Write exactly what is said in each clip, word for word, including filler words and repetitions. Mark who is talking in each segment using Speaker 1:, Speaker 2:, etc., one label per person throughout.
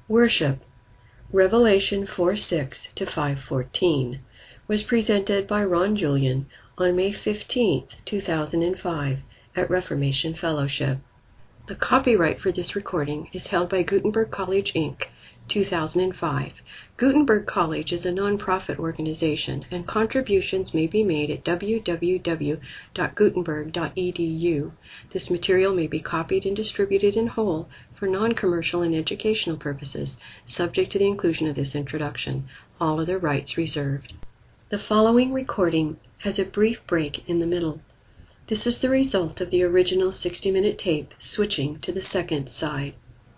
Speaker 1: Worship, Revelation four six to five fourteen, was presented by Ron Julian on May fifteenth, two thousand five at Reformation Fellowship. The copyright for this recording is held by Gutenberg College, Incorporated, two thousand five. Gutenberg College is a non-profit organization, and contributions may be made at w w w dot gutenberg dot e d u. This material may be copied and distributed in whole for non-commercial and educational purposes, subject to the inclusion of this introduction. All other rights reserved. The following recording has a brief break in the middle. This is the result of the original sixty-minute tape switching to the second side.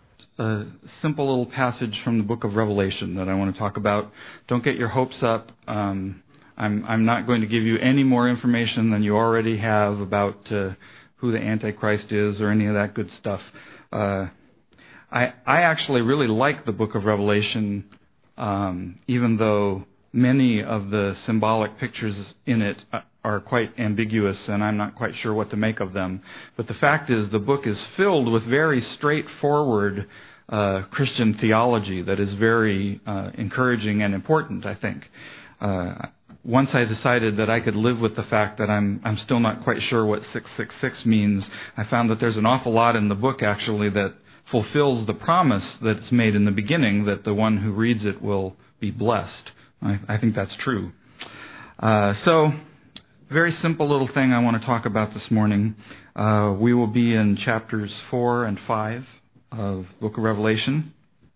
Speaker 2: A simple little passage from the book of Revelation that I want to talk about. Don't get your hopes up. Um, I'm, I'm not going to give you any more information than you already have about uh, who the Antichrist is or any of that good stuff. Uh, I, I actually really like the book of Revelation, um, even though many of the symbolic pictures in it are quite ambiguous, and I'm not quite sure what to make of them. But the fact is, the book is filled with very straightforward uh, Christian theology that is very uh, encouraging and important, I think. Uh, once I decided that I could live with the fact that I'm I'm still not quite sure what six six six means, I found that there's an awful lot in the book, actually, that fulfills the promise that's made in the beginning that the one who reads it will be blessed. I, I think that's true. Uh, so... Very simple little thing I want to talk about this morning. Uh, we will be in chapters four and five of the book of Revelation.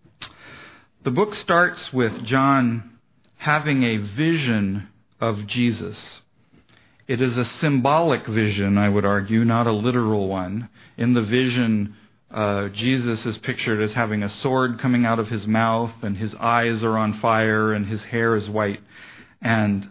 Speaker 2: The book starts with John having a vision of Jesus. It is a symbolic vision, I would argue, not a literal one. In the vision, uh, Jesus is pictured as having a sword coming out of his mouth, and his eyes are on fire, and his hair is white. And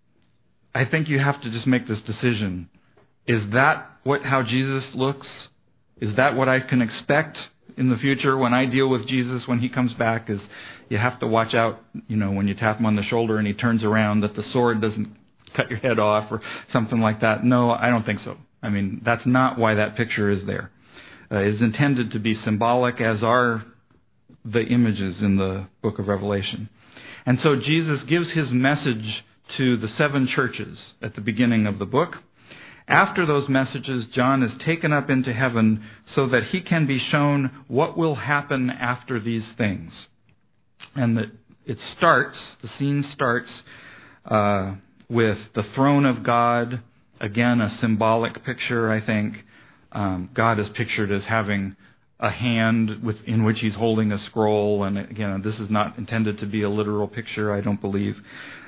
Speaker 2: I think you have to just make this decision. Is that what how Jesus looks? Is that what I can expect in the future when I deal with Jesus when he comes back? Is you have to watch out, you know, when you tap him on the shoulder and he turns around, that the sword doesn't cut your head off or something like that. No, I don't think so. I mean, that's not why that picture is there. Uh, it is intended to be symbolic, as are the images in the book of Revelation. And so Jesus gives his message to the seven churches at the beginning of the book. After those messages, John is taken up into heaven so that he can be shown what will happen after these things. And that it starts, the scene starts uh, with the throne of God. Again, a symbolic picture, I think. Um, God is pictured as having a hand with, in which he's holding a scroll. And again, this is not intended to be a literal picture, I don't believe.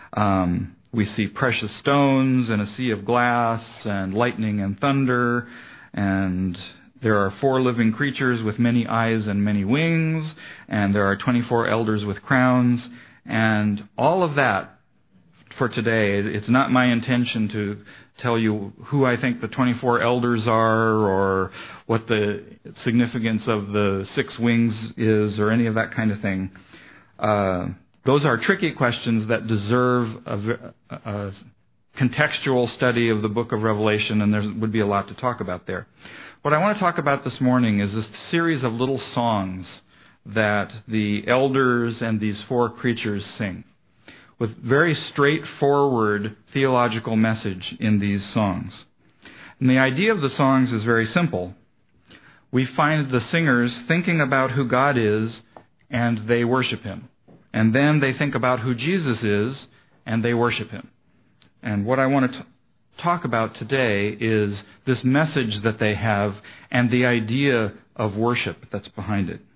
Speaker 2: Um, we see precious stones and a sea of glass and lightning and thunder, and there are four living creatures with many eyes and many wings, and there are twenty-four elders with crowns, and all of that for today. It's not my intention to tell you who I think the twenty-four elders are or what the significance of the six wings is or any of that kind of thing. Uh, Those are tricky questions that deserve a, a contextual study of the book of Revelation, and there would be a lot to talk about there. What I want to talk about this morning is this series of little songs that the elders and these four creatures sing, with very straightforward theological message in these songs. And the idea of the songs is very simple. We find the singers thinking about who God is, and they worship him. And then they think about who Jesus is, and they worship him. And what I want to t- talk about today is this message that they have and the idea of worship that's behind it.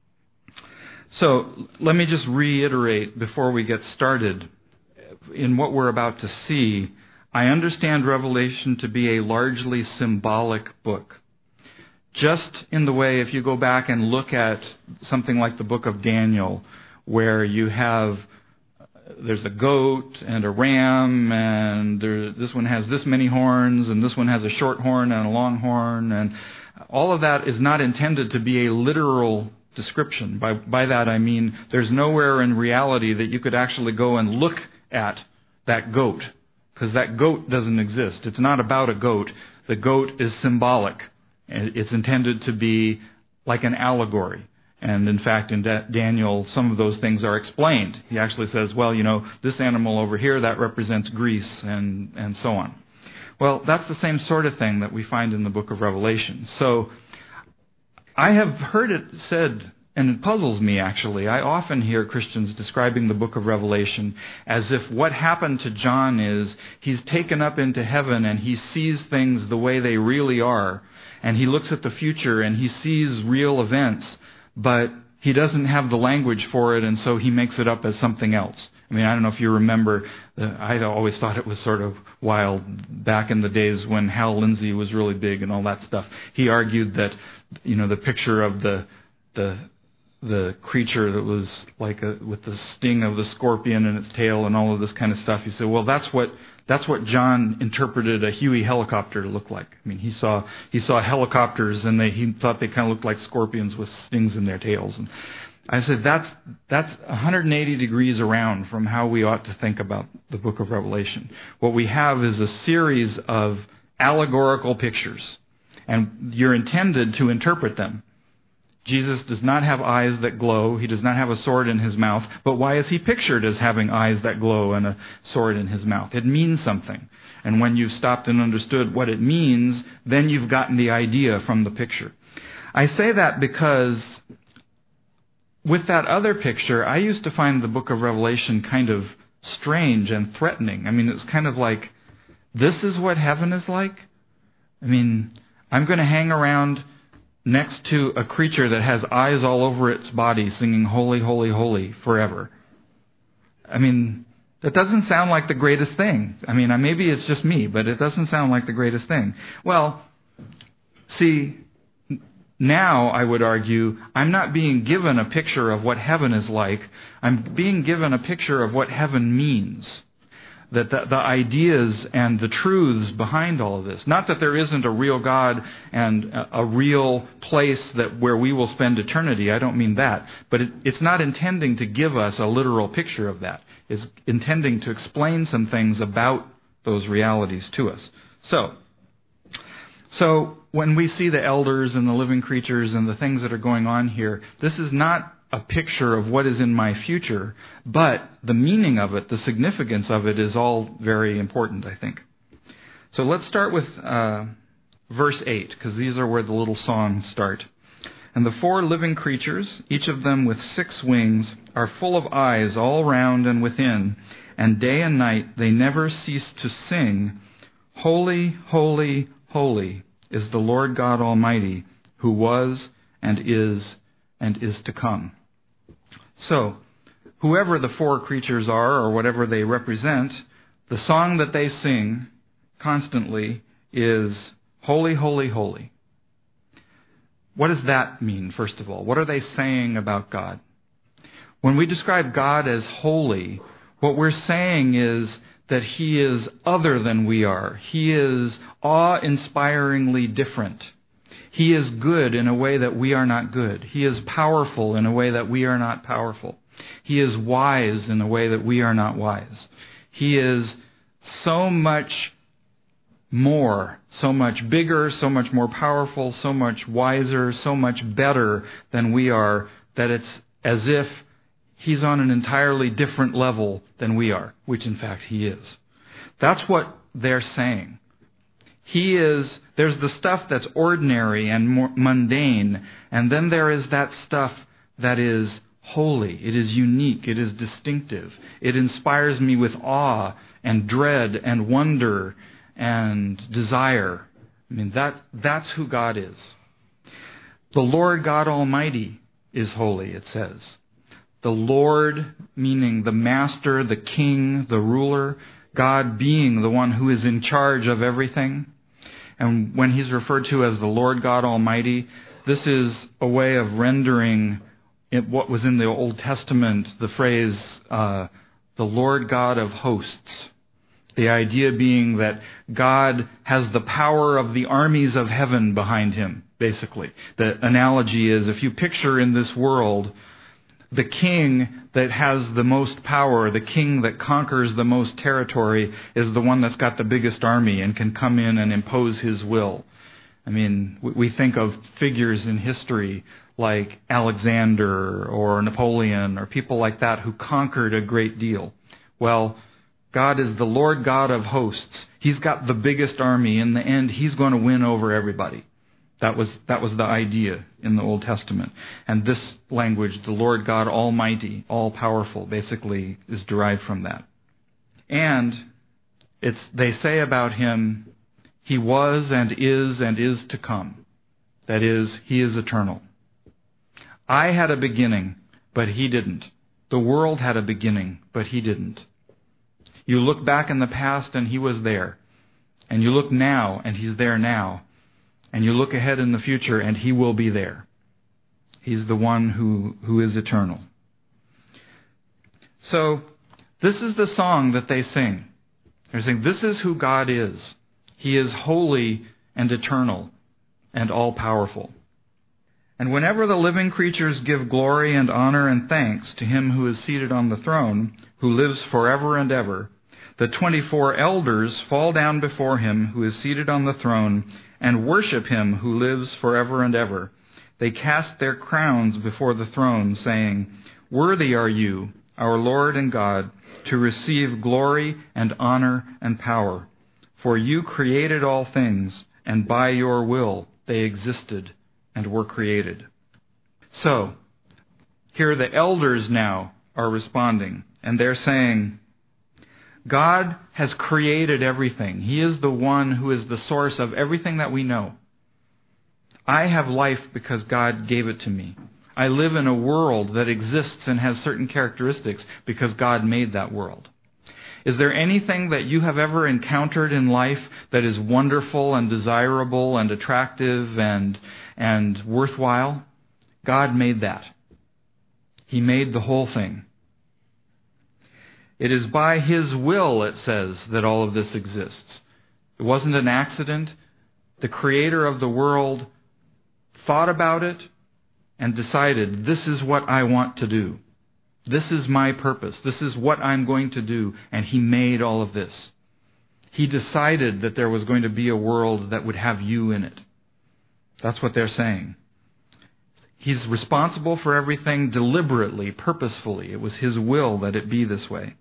Speaker 2: So let me just reiterate before we get started in what we're about to see. I understand Revelation to be a largely symbolic book. Just in the way, if you go back and look at something like the book of Daniel, where you have, there's a goat and a ram, and there, this one has this many horns, and this one has a short horn and a long horn, and all of that is not intended to be a literal description. By, by that I mean there's nowhere in reality that you could actually go and look at that goat, because that goat doesn't exist. It's not about a goat. The goat is symbolic. It's intended to be like an allegory. And in fact, in Da- Daniel, some of those things are explained. He actually says, well, you know, this animal over here, that represents Greece, and, and so on. Well, that's the same sort of thing that we find in the book of Revelation. So I have heard it said, and it puzzles me actually, I often hear Christians describing the book of Revelation as if what happened to John is he's taken up into heaven and he sees things the way they really are. And he looks at the future and he sees real events, but he doesn't have the language for it, and so he makes it up as something else. I mean, I don't know if you remember, uh, I always thought it was sort of wild back in the days when Hal Lindsey was really big and all that stuff. He argued that, you know, the picture of the the the creature that was like a, with the sting of the scorpion in its tail and all of this kind of stuff. He said, well, that's what that's what John interpreted a Huey helicopter to look like. I mean, he saw he saw helicopters and they he thought they kind of looked like scorpions with stings in their tails. And I said, that's that's one hundred eighty degrees around from how we ought to think about the book of Revelation. What we have is a series of allegorical pictures, and you're intended to interpret them. Jesus does not have eyes that glow. He does not have a sword in his mouth. But why is he pictured as having eyes that glow and a sword in his mouth? It means something. And when you've stopped and understood what it means, then you've gotten the idea from the picture. I say that because with that other picture, I used to find the book of Revelation kind of strange and threatening. I mean, it's kind of like, this is what heaven is like? I mean, I'm going to hang around next to a creature that has eyes all over its body singing holy, holy, holy forever. I mean, that doesn't sound like the greatest thing. I mean, maybe it's just me, but it doesn't sound like the greatest thing. Well, see, now I would argue I'm not being given a picture of what heaven is like. I'm being given a picture of what heaven means. That the, the ideas and the truths behind all of this. Not that there isn't a real God and a, a real place that where we will spend eternity. I don't mean that. But it, it's not intending to give us a literal picture of that. It's intending to explain some things about those realities to us. So, so when we see the elders and the living creatures and the things that are going on here, this is not a picture of what is in my future, but the meaning of it, the significance of it is all very important, I think. So let's start with uh, verse eight, because these are where the little songs start. And the four living creatures, each of them with six wings, are full of eyes all round and within, and day and night they never cease to sing, Holy, holy, holy is the Lord God Almighty, who was and is and is to come. So, whoever the four creatures are, or whatever they represent, the song that they sing constantly is Holy, Holy, Holy. What does that mean, first of all? What are they saying about God? When we describe God as holy, what we're saying is that He is other than we are. He is awe-inspiringly different. He is good in a way that we are not good. He is powerful in a way that we are not powerful. He is wise in a way that we are not wise. He is so much more, so much bigger, so much more powerful, so much wiser, so much better than we are, that it's as if He's on an entirely different level than we are, which in fact He is. That's what they're saying. He is, there's the stuff that's ordinary and more mundane, and then there is that stuff that is holy. It is unique. It is distinctive. It inspires me with awe and dread and wonder and desire. I mean, that that's who God is. The Lord God Almighty is holy, it says. The Lord, meaning the master, the king, the ruler, God being the one who is in charge of everything. And when He's referred to as the Lord God Almighty, this is a way of rendering it, what was in the Old Testament, the phrase, uh, the Lord God of hosts. The idea being that God has the power of the armies of heaven behind Him, basically. The analogy is, if you picture in this world the king that has the most power, the king that conquers the most territory, is the one that's got the biggest army and can come in and impose his will. I mean, we think of figures in history like Alexander or Napoleon or people like that who conquered a great deal. Well, God is the Lord God of hosts. He's got the biggest army. In the end, He's going to win over everybody. That was that was the idea in the Old Testament. And this language, the Lord God Almighty, all-powerful, basically is derived from that. And it's they say about Him, He was and is and is to come. That is, He is eternal. I had a beginning, but He didn't. The world had a beginning, but He didn't. You look back in the past and He was there. And you look now and He's there now. And you look ahead in the future and He will be there. He's the one who, who is eternal. So, this is the song that they sing. They're saying, this is who God is. He is holy and eternal and all-powerful. And whenever the living creatures give glory and honor and thanks to Him who is seated on the throne, who lives forever and ever, the twenty-four elders fall down before Him who is seated on the throne and worship Him who lives forever and ever. They cast their crowns before the throne, saying, worthy are you, our Lord and God, to receive glory and honor and power. For you created all things, and by your will they existed and were created. So, here the elders now are responding, and they're saying, God has created everything. He is the one who is the source of everything that we know. I have life because God gave it to me. I live in a world that exists and has certain characteristics because God made that world. Is there anything that you have ever encountered in life that is wonderful and desirable and attractive and, and worthwhile? God made that. He made the whole thing. It is by His will, it says, that all of this exists. It wasn't an accident. The Creator of the world thought about it and decided, this is what I want to do. This is my purpose. This is what I'm going to do. And He made all of this. He decided that there was going to be a world that would have you in it. That's what they're saying. He's responsible for everything deliberately, purposefully. It was His will that it be this way.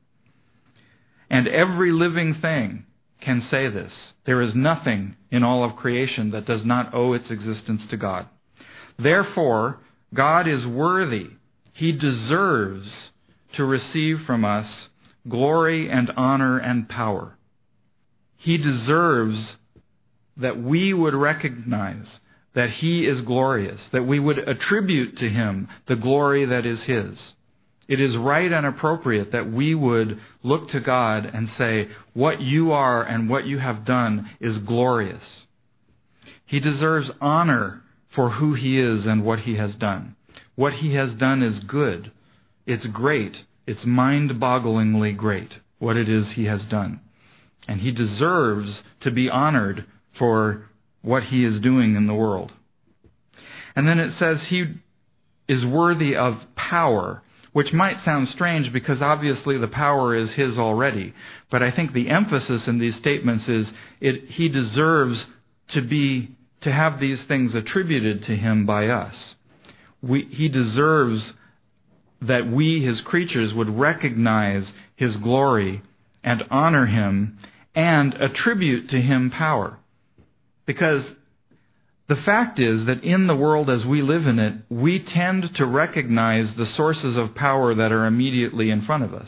Speaker 2: And every living thing can say this. There is nothing in all of creation that does not owe its existence to God. Therefore, God is worthy. He deserves to receive from us glory and honor and power. He deserves that we would recognize that He is glorious, that we would attribute to Him the glory that is His. It is right and appropriate that we would look to God and say, what you are and what you have done is glorious. He deserves honor for who He is and what He has done. What He has done is good. It's great. It's mind-bogglingly great, what it is He has done. And He deserves to be honored for what He is doing in the world. And then it says He is worthy of power, which might sound strange because obviously the power is His already. But I think the emphasis in these statements is it, He deserves to be to have these things attributed to Him by us. We, he deserves that we, His creatures, would recognize His glory and honor Him and attribute to Him power. Because the fact is that in the world as we live in it, we tend to recognize the sources of power that are immediately in front of us.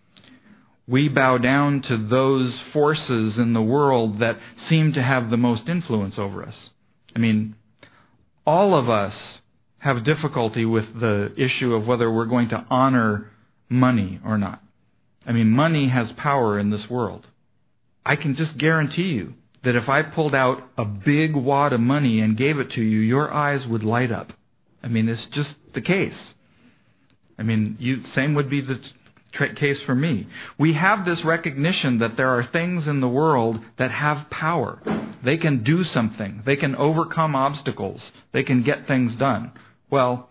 Speaker 2: We bow down to those forces in the world that seem to have the most influence over us. I mean, all of us have difficulty with the issue of whether we're going to honor money or not. I mean, money has power in this world. I can just guarantee you that if I pulled out a big wad of money and gave it to you, your eyes would light up. I mean, it's just the case. I mean, you, same would be the tra- case for me. We have this recognition that there are things in the world that have power. They can do something. They can overcome obstacles. They can get things done. Well,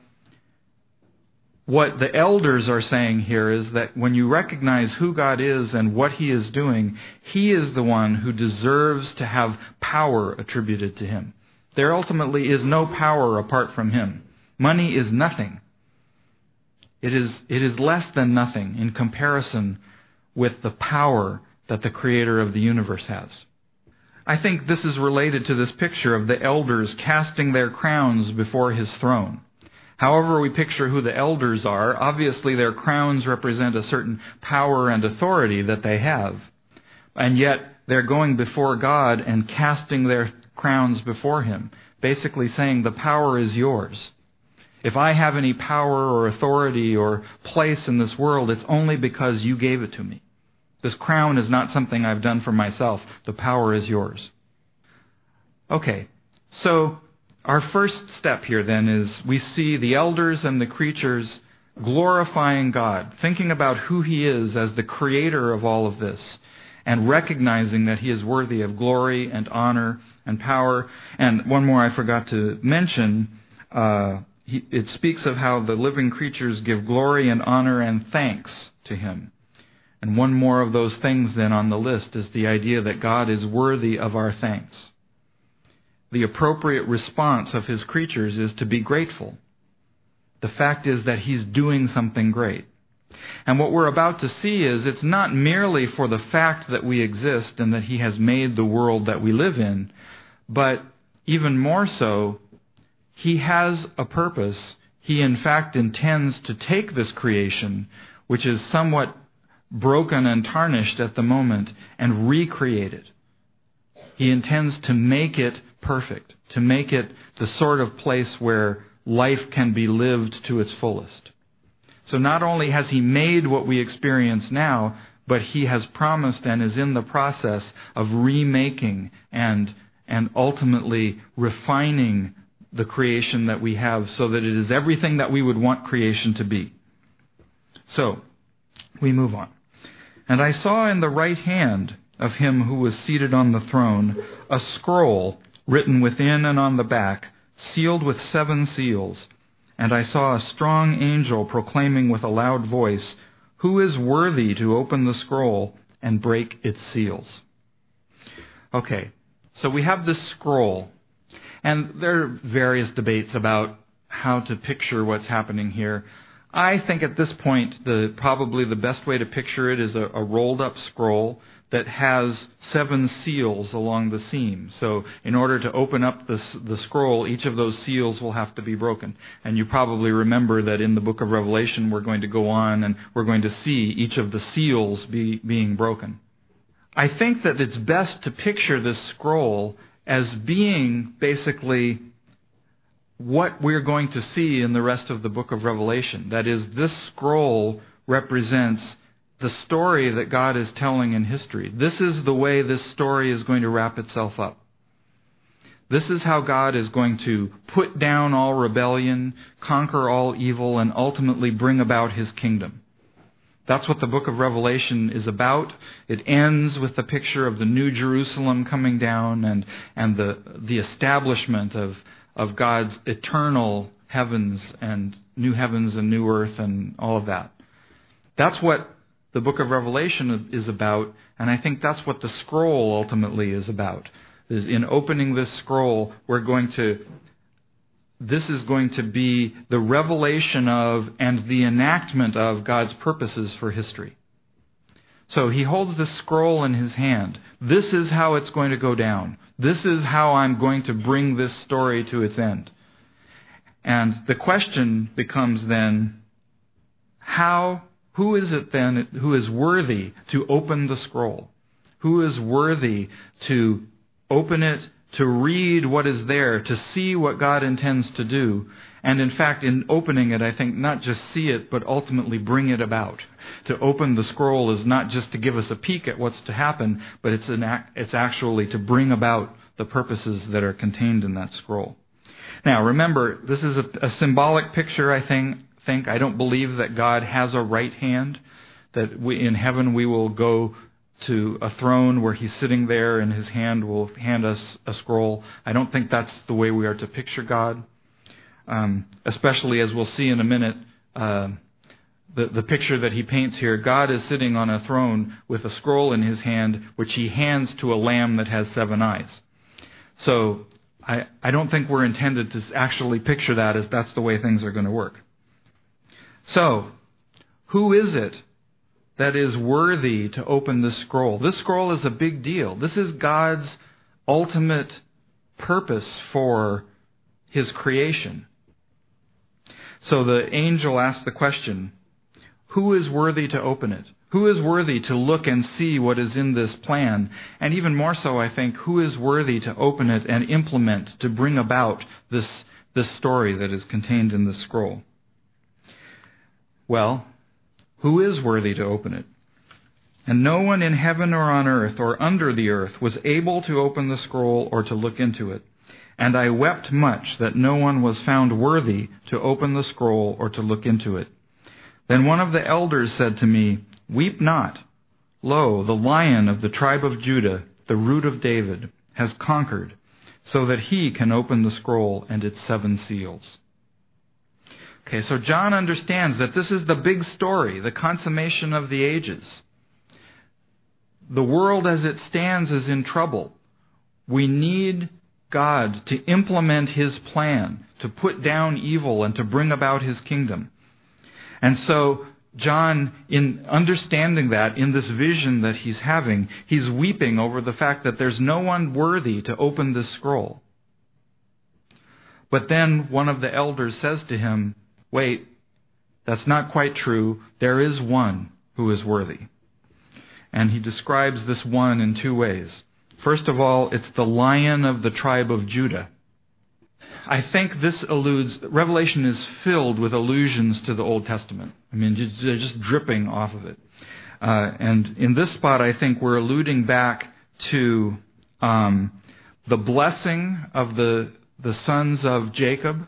Speaker 2: what the elders are saying here is that when you recognize who God is and what He is doing, He is the one who deserves to have power attributed to Him. There ultimately is no power apart from Him. Money is nothing. It is, it is less than nothing in comparison with the power that the Creator of the universe has. I think this is related to this picture of the elders casting their crowns before His throne. However we picture who the elders are, obviously their crowns represent a certain power and authority that they have. And yet they're going before God and casting their crowns before Him, basically saying the power is yours. If I have any power or authority or place in this world, it's only because you gave it to me. This crown is not something I've done for myself. The power is yours. Okay, so our first step here then is we see the elders and the creatures glorifying God, thinking about who He is as the creator of all of this, and recognizing that He is worthy of glory and honor and power. And one more I forgot to mention, uh, he, it speaks of how the living creatures give glory and honor and thanks to Him. And one more of those things then on the list is the idea that God is worthy of our thanks. The appropriate response of His creatures is to be grateful. The fact is that He's doing something great. And what we're about to see is it's not merely for the fact that we exist and that He has made the world that we live in, but even more so, He has a purpose. He in fact intends to take this creation, which is somewhat broken and tarnished at the moment, and recreate it. He intends to make it perfect, to make it the sort of place where life can be lived to its fullest. So not only has He made what we experience now, but He has promised and is in the process of remaking and, and ultimately refining the creation that we have so that it is everything that we would want creation to be. So, we move on. And I saw in the right hand of Him who was seated on the throne a scroll written within and on the back, sealed with seven seals. And I saw a strong angel proclaiming with a loud voice, "Who is worthy to open the scroll and break its seals?" Okay, so we have this scroll. And there are various debates about how to picture what's happening here. I think at this point, the probably the best way to picture it is a, a rolled-up scroll that has seven seals along the seam. So in order to open up the, the scroll, each of those seals will have to be broken. And you probably remember that in the book of Revelation, we're going to go on and we're going to see each of the seals be, being broken. I think that it's best to picture this scroll as being basically what we're going to see in the rest of the book of Revelation. That is, this scroll represents the story that God is telling in history. This is the way this story is going to wrap itself up. This is how God is going to put down all rebellion, conquer all evil, and ultimately bring about His kingdom. That's what the book of Revelation is about. It ends with the picture of the New Jerusalem coming down and, and the, the establishment of, of God's eternal heavens and new heavens and new earth and all of that. That's what the book of Revelation is about, and I think that's what the scroll ultimately is about. Is in opening this scroll, we're going to This is going to be the revelation of and the enactment of God's purposes for history. So He holds this scroll in His hand. This is how it's going to go down. This is how I'm going to bring this story to its end. And the question becomes then, how, who is it then who is worthy to open the scroll? Who is worthy to open it, to read what is there, to see what God intends to do, and in fact, in opening it, I think not just see it, but ultimately bring it about. To open the scroll is not just to give us a peek at what's to happen, but it's an act, it's actually to bring about the purposes that are contained in that scroll. Now, remember, this is a, a symbolic picture, I think. think. I don't believe that God has a right hand, that we, in heaven we will go to a throne where He's sitting there and His hand will hand us a scroll. I don't think that's the way we are to picture God. Um, especially as we'll see in a minute, uh, the, the picture that He paints here, God is sitting on a throne with a scroll in His hand, which He hands to a lamb that has seven eyes. So I, I don't think we're intended to actually picture that as that's the way things are going to work. So, who is it that is worthy to open this scroll? This scroll is a big deal. This is God's ultimate purpose for His creation. So the angel asked the question, who is worthy to open it? Who is worthy to look and see what is in this plan? And even more so, I think, who is worthy to open it and implement, to bring about this, this story that is contained in the scroll? Well, who is worthy to open it? And no one in heaven or on earth or under the earth was able to open the scroll or to look into it. And I wept much that no one was found worthy to open the scroll or to look into it. Then one of the elders said to me, Weep not. Lo, the Lion of the tribe of Judah, the Root of David, has conquered, so that he can open the scroll and its seven seals. Okay, so John understands that this is the big story, the consummation of the ages. The world as it stands is in trouble. We need God to implement His plan, to put down evil and to bring about His kingdom. And so John, in understanding that, in this vision that he's having, he's weeping over the fact that there's no one worthy to open this scroll. But then one of the elders says to him, Wait, that's not quite true. There is one who is worthy. And he describes this one in two ways. First of all, it's the Lion of the tribe of Judah. I think this alludes, Revelation is filled with allusions to the Old Testament. I mean, they're just dripping off of it. Uh, and in this spot, I think we're alluding back to um, the blessing of the, the sons of Jacob.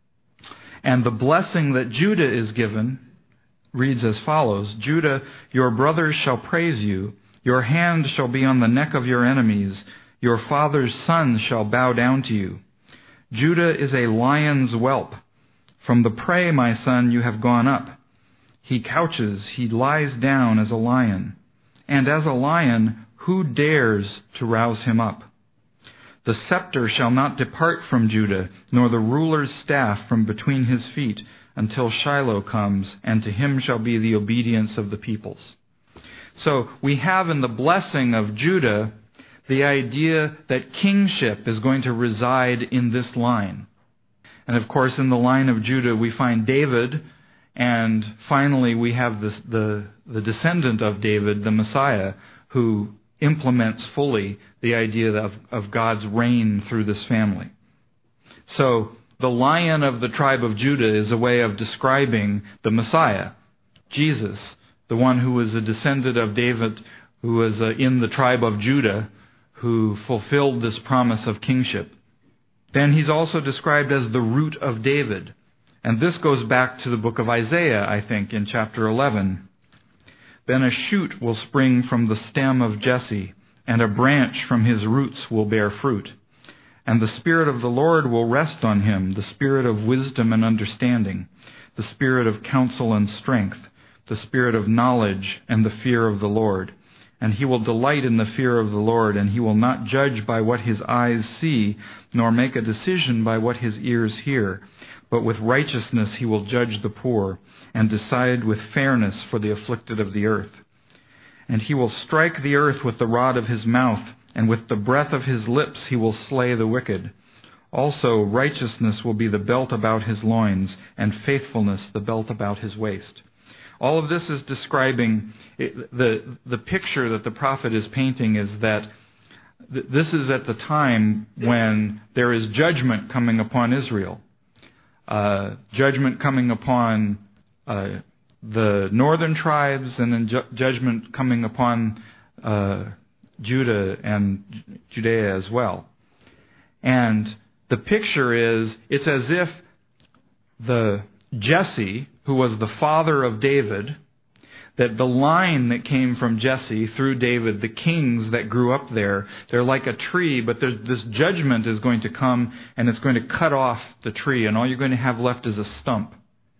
Speaker 2: And the blessing that Judah is given reads as follows, Judah, your brothers shall praise you. Your hand shall be on the neck of your enemies. Your father's sons shall bow down to you. Judah is a lion's whelp. From the prey, my son, you have gone up. He couches, he lies down as a lion. And as a lion, who dares to rouse him up? The scepter shall not depart from Judah, nor the ruler's staff from between his feet, until Shiloh comes, and to him shall be the obedience of the peoples. So we have in the blessing of Judah the idea that kingship is going to reside in this line. And of course, in the line of Judah, we find David, and finally we have this, the, the descendant of David, the Messiah, who implements fully the idea of, of God's reign through this family. So the Lion of the tribe of Judah is a way of describing the Messiah, Jesus, the one who was a descendant of David, who was uh, in the tribe of Judah, who fulfilled this promise of kingship. Then he's also described as the Root of David. And this goes back to the book of Isaiah, I think, in chapter eleven. Then a shoot will spring from the stem of Jesse, and a branch from his roots will bear fruit. And the Spirit of the Lord will rest on him, the Spirit of wisdom and understanding, the Spirit of counsel and strength, the Spirit of knowledge and the fear of the Lord. And he will delight in the fear of the Lord, and he will not judge by what his eyes see, nor make a decision by what his ears hear. But with righteousness he will judge the poor, and decide with fairness for the afflicted of the earth. And he will strike the earth with the rod of his mouth, and with the breath of his lips he will slay the wicked. Also righteousness will be the belt about his loins, and faithfulness the belt about his waist. All of this is describing, the, the picture that the prophet is painting is that th- this is at the time when there is judgment coming upon Israel. Uh, judgment coming upon uh, the northern tribes, and then ju- judgment coming upon uh, Judah and Judea as well. And the picture is, it's as if the Jesse, who was the father of David, that the line that came from Jesse through David, the kings that grew up there, they're like a tree, but there's, this judgment is going to come, and it's going to cut off the tree, and all you're going to have left is a stump.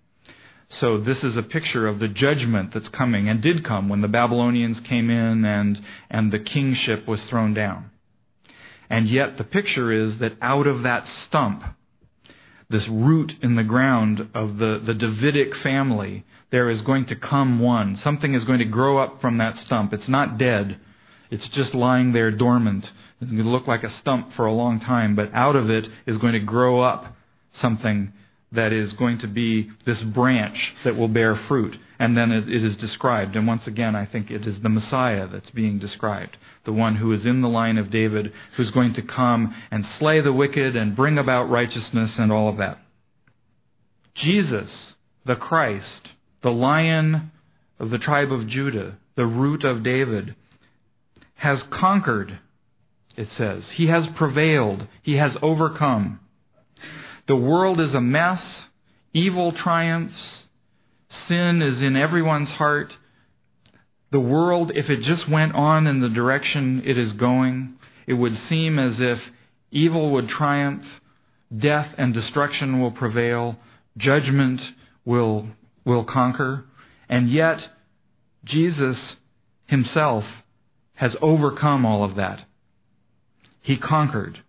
Speaker 2: So this is a picture of the judgment that's coming, and did come when the Babylonians came in and, and the kingship was thrown down. And yet the picture is that out of that stump, this root in the ground of the, the Davidic family, there is going to come one. Something is going to grow up from that stump. It's not dead. It's just lying there dormant. It's going to look like a stump for a long time, but out of it is going to grow up something that is going to be this branch that will bear fruit. And then it, it is described. And once again, I think it is the Messiah that's being described. The one who is in the line of David, who's going to come and slay the wicked and bring about righteousness and all of that. Jesus, the Christ, the Lion of the tribe of Judah, the root of David, has conquered, it says. He has prevailed. He has overcome. The world is a mess. Evil triumphs. Sin is in everyone's heart. The world, if it just went on in the direction it is going, it would seem as if evil would triumph, death and destruction will prevail, judgment will, will conquer. And yet, Jesus himself has overcome all of that. He conquered.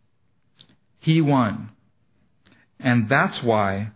Speaker 2: He won. And that's why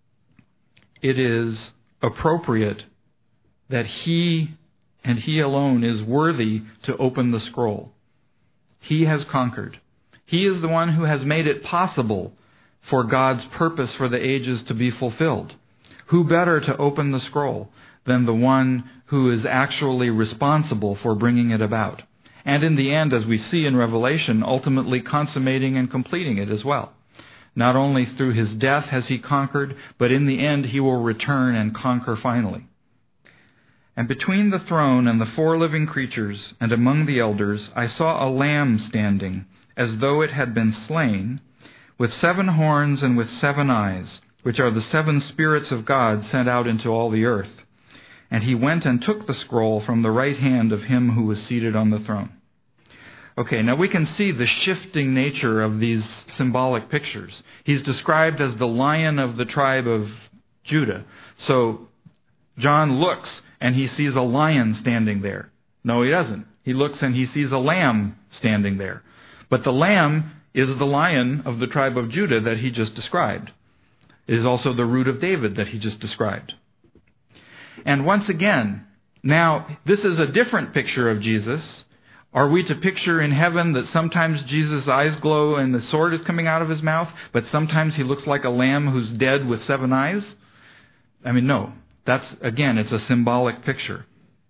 Speaker 2: it is appropriate that He and He alone is worthy to open the scroll. He has conquered. He is the one who has made it possible for God's purpose for the ages to be fulfilled. Who better to open the scroll than the one who is actually responsible for bringing it about? And in the end, as we see in Revelation, ultimately consummating and completing it as well. Not only through His death has He conquered, but in the end He will return and conquer finally. And between the throne and the four living creatures and among the elders, I saw a lamb standing, as though it had been slain, with seven horns and with seven eyes, which are the seven spirits of God sent out into all the earth. And he went and took the scroll from the right hand of him who was seated on the throne. Okay, now we can see the shifting nature of these symbolic pictures. He's described as the Lion of the tribe of Judah. So John looks and he sees a lion standing there. No, he doesn't. He looks and he sees a lamb standing there. But the lamb is the Lion of the tribe of Judah that he just described. It is also the root of David that he just described. And once again, now this is a different picture of Jesus. Are we to picture in heaven that sometimes Jesus' eyes glow and the sword is coming out of his mouth, but sometimes he looks like a lamb who's dead with seven eyes? I mean, no. That's, again, it's a symbolic picture.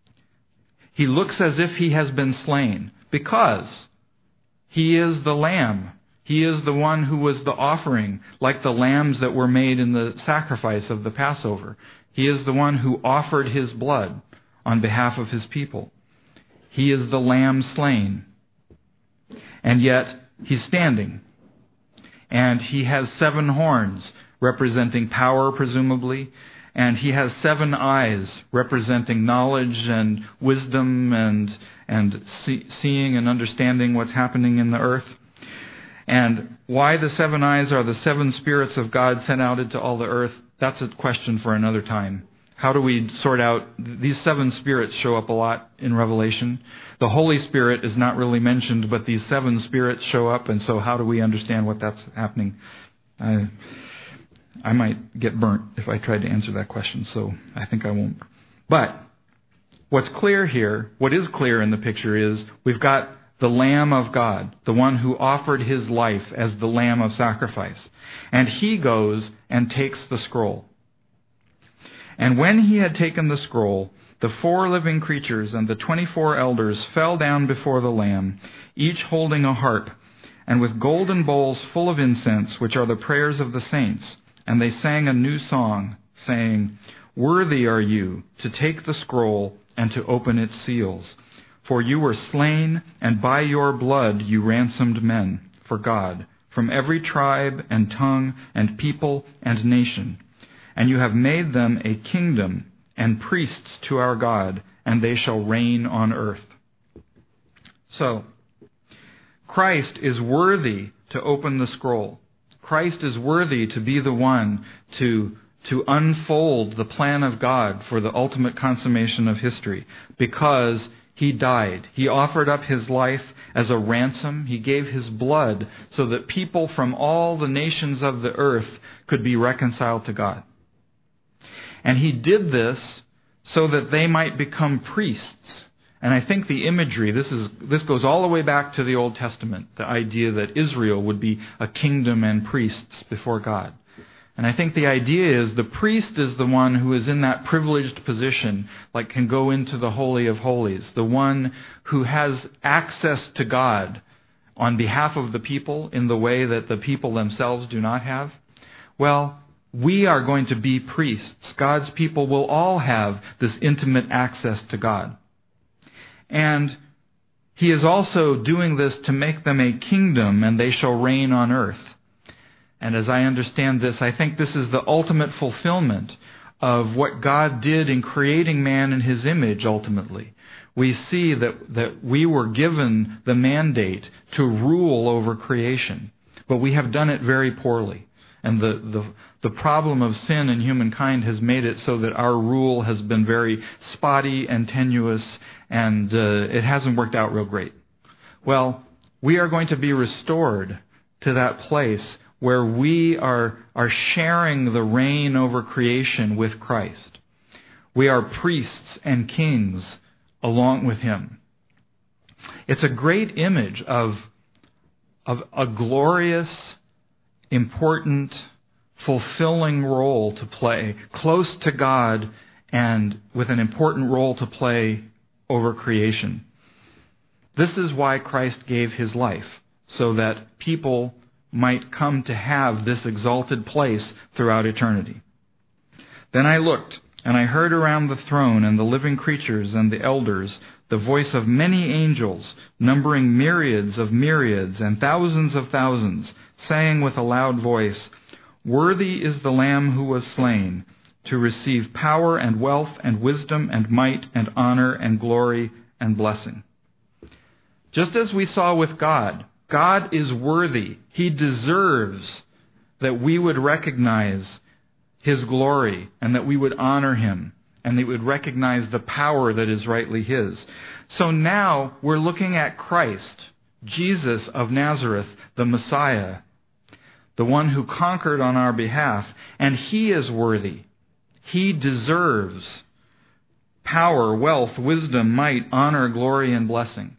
Speaker 2: He looks as if he has been slain because he is the lamb. He is the one who was the offering, like the lambs that were made in the sacrifice of the Passover. He is the one who offered his blood on behalf of his people. He is the lamb slain. And yet, he's standing. And he has seven horns, representing power, presumably. And he has seven eyes, representing knowledge and wisdom and, and see, seeing and understanding what's happening in the earth. And why the seven eyes are the seven spirits of God sent out into all the earth, that's a question for another time. How do we sort out, these seven spirits show up a lot in Revelation. The Holy Spirit is not really mentioned, but these seven spirits show up, and so how do we understand what that's happening? I, I might get burnt if I tried to answer that question, so I think I won't. But what's clear here, what is clear in the picture is we've got the Lamb of God, the one who offered his life as the Lamb of sacrifice. And he goes and takes the scroll. And when he had taken the scroll, the four living creatures and the twenty-four elders fell down before the Lamb, each holding a harp, and with golden bowls full of incense, which are the prayers of the saints. And they sang a new song, saying, "Worthy are you to take the scroll and to open its seals. For you were slain, and by your blood you ransomed men for God, from every tribe and tongue and people and nation. And you have made them a kingdom and priests to our God, and they shall reign on earth." So, Christ is worthy to open the scroll. Christ is worthy to be the one to, to unfold the plan of God for the ultimate consummation of history, because he died. He offered up his life, as a ransom. He gave His blood so that people from all the nations of the earth could be reconciled to God. And He did this so that they might become priests. And I think the imagery, this is this goes all the way back to the Old Testament, the idea that Israel would be a kingdom and priests before God. And I think the idea is the priest is the one who is in that privileged position, like can go into the Holy of Holies, the one who has access to God on behalf of the people in the way that the people themselves do not have. Well, we are going to be priests. God's people will all have this intimate access to God. And He is also doing this to make them a kingdom, and they shall reign on earth. And as I understand this, I think this is the ultimate fulfillment of what God did in creating man in His image ultimately. We see that, that we were given the mandate to rule over creation, but we have done it very poorly. And the, the, the problem of sin in humankind has made it so that our rule has been very spotty and tenuous, and uh, it hasn't worked out real great. Well, we are going to be restored to that place where we are, are sharing the reign over creation with Christ. We are priests and kings along with Him. It's a great image of, of a glorious, important, fulfilling role to play, close to God and with an important role to play over creation. This is why Christ gave His life, so that people might come to have this exalted place throughout eternity. Then I looked, and I heard around the throne and the living creatures and the elders the voice of many angels, numbering myriads of myriads and thousands of thousands, saying with a loud voice, "Worthy is the Lamb who was slain, to receive power and wealth and wisdom and might and honor and glory and blessing." Just as we saw with God, God is worthy. He deserves that we would recognize His glory and that we would honor Him and that we would recognize the power that is rightly His. So now we're looking at Christ, Jesus of Nazareth, the Messiah, the one who conquered on our behalf, and He is worthy. He deserves power, wealth, wisdom, might, honor, glory, and blessing.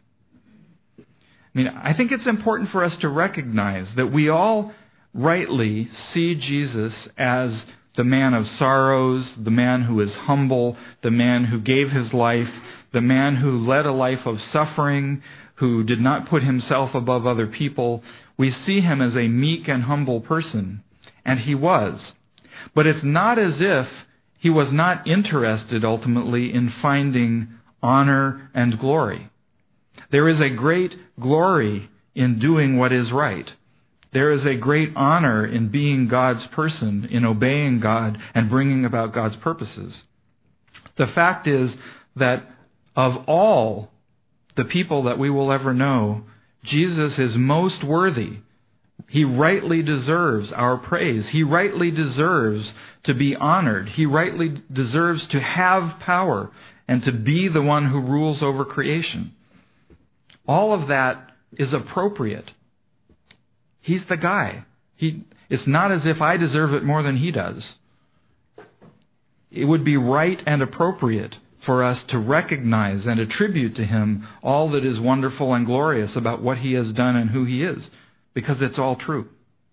Speaker 2: I mean, I think it's important for us to recognize that we all rightly see Jesus as the man of sorrows, the man who is humble, the man who gave His life, the man who led a life of suffering, who did not put Himself above other people. We see Him as a meek and humble person, and He was. But it's not as if He was not interested ultimately in finding honor and glory. There is a great glory in doing what is right. There is a great honor in being God's person, in obeying God and bringing about God's purposes. The fact is that of all the people that we will ever know, Jesus is most worthy. He rightly deserves our praise. He rightly deserves to be honored. He rightly deserves to have power and to be the one who rules over creation. All of that is appropriate. He's the guy. He, it's not as if I deserve it more than He does. It would be right and appropriate for us to recognize and attribute to Him all that is wonderful and glorious about what He has done and who He is, because it's all true.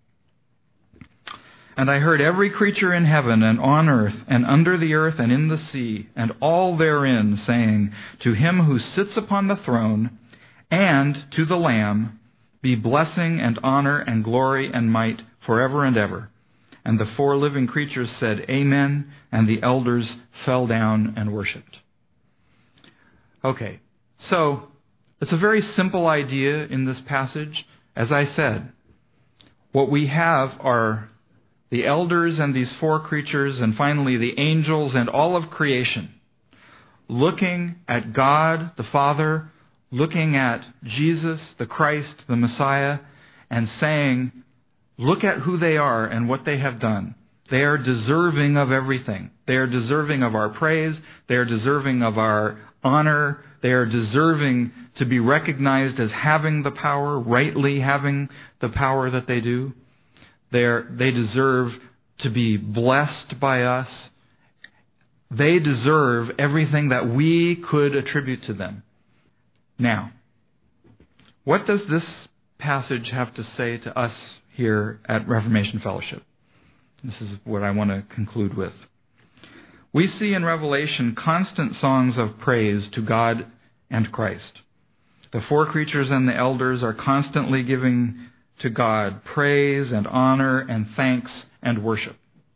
Speaker 2: And I heard every creature in heaven and on earth and under the earth and in the sea and all therein saying, "To Him who sits upon the throne and to the Lamb be blessing and honor and glory and might forever and ever." And the four living creatures said, "Amen," and the elders fell down and worshipped. Okay, so it's a very simple idea in this passage. As I said, what we have are the elders and these four creatures, and finally the angels and all of creation, looking at God the Father, looking at Jesus, the Christ, the Messiah, and saying, "Look at who they are and what they have done. They are deserving of everything. They are deserving of our praise. They are deserving of our honor. They are deserving to be recognized as having the power, rightly having the power that they do. They are, they deserve to be blessed by us. They deserve everything that we could attribute to them. Now, what does this passage have to say to us here at Reformation Fellowship? This is what I want to conclude with. We see in Revelation constant songs of praise to God and Christ. The four creatures and the elders are constantly giving to God praise and honor and thanks and worship.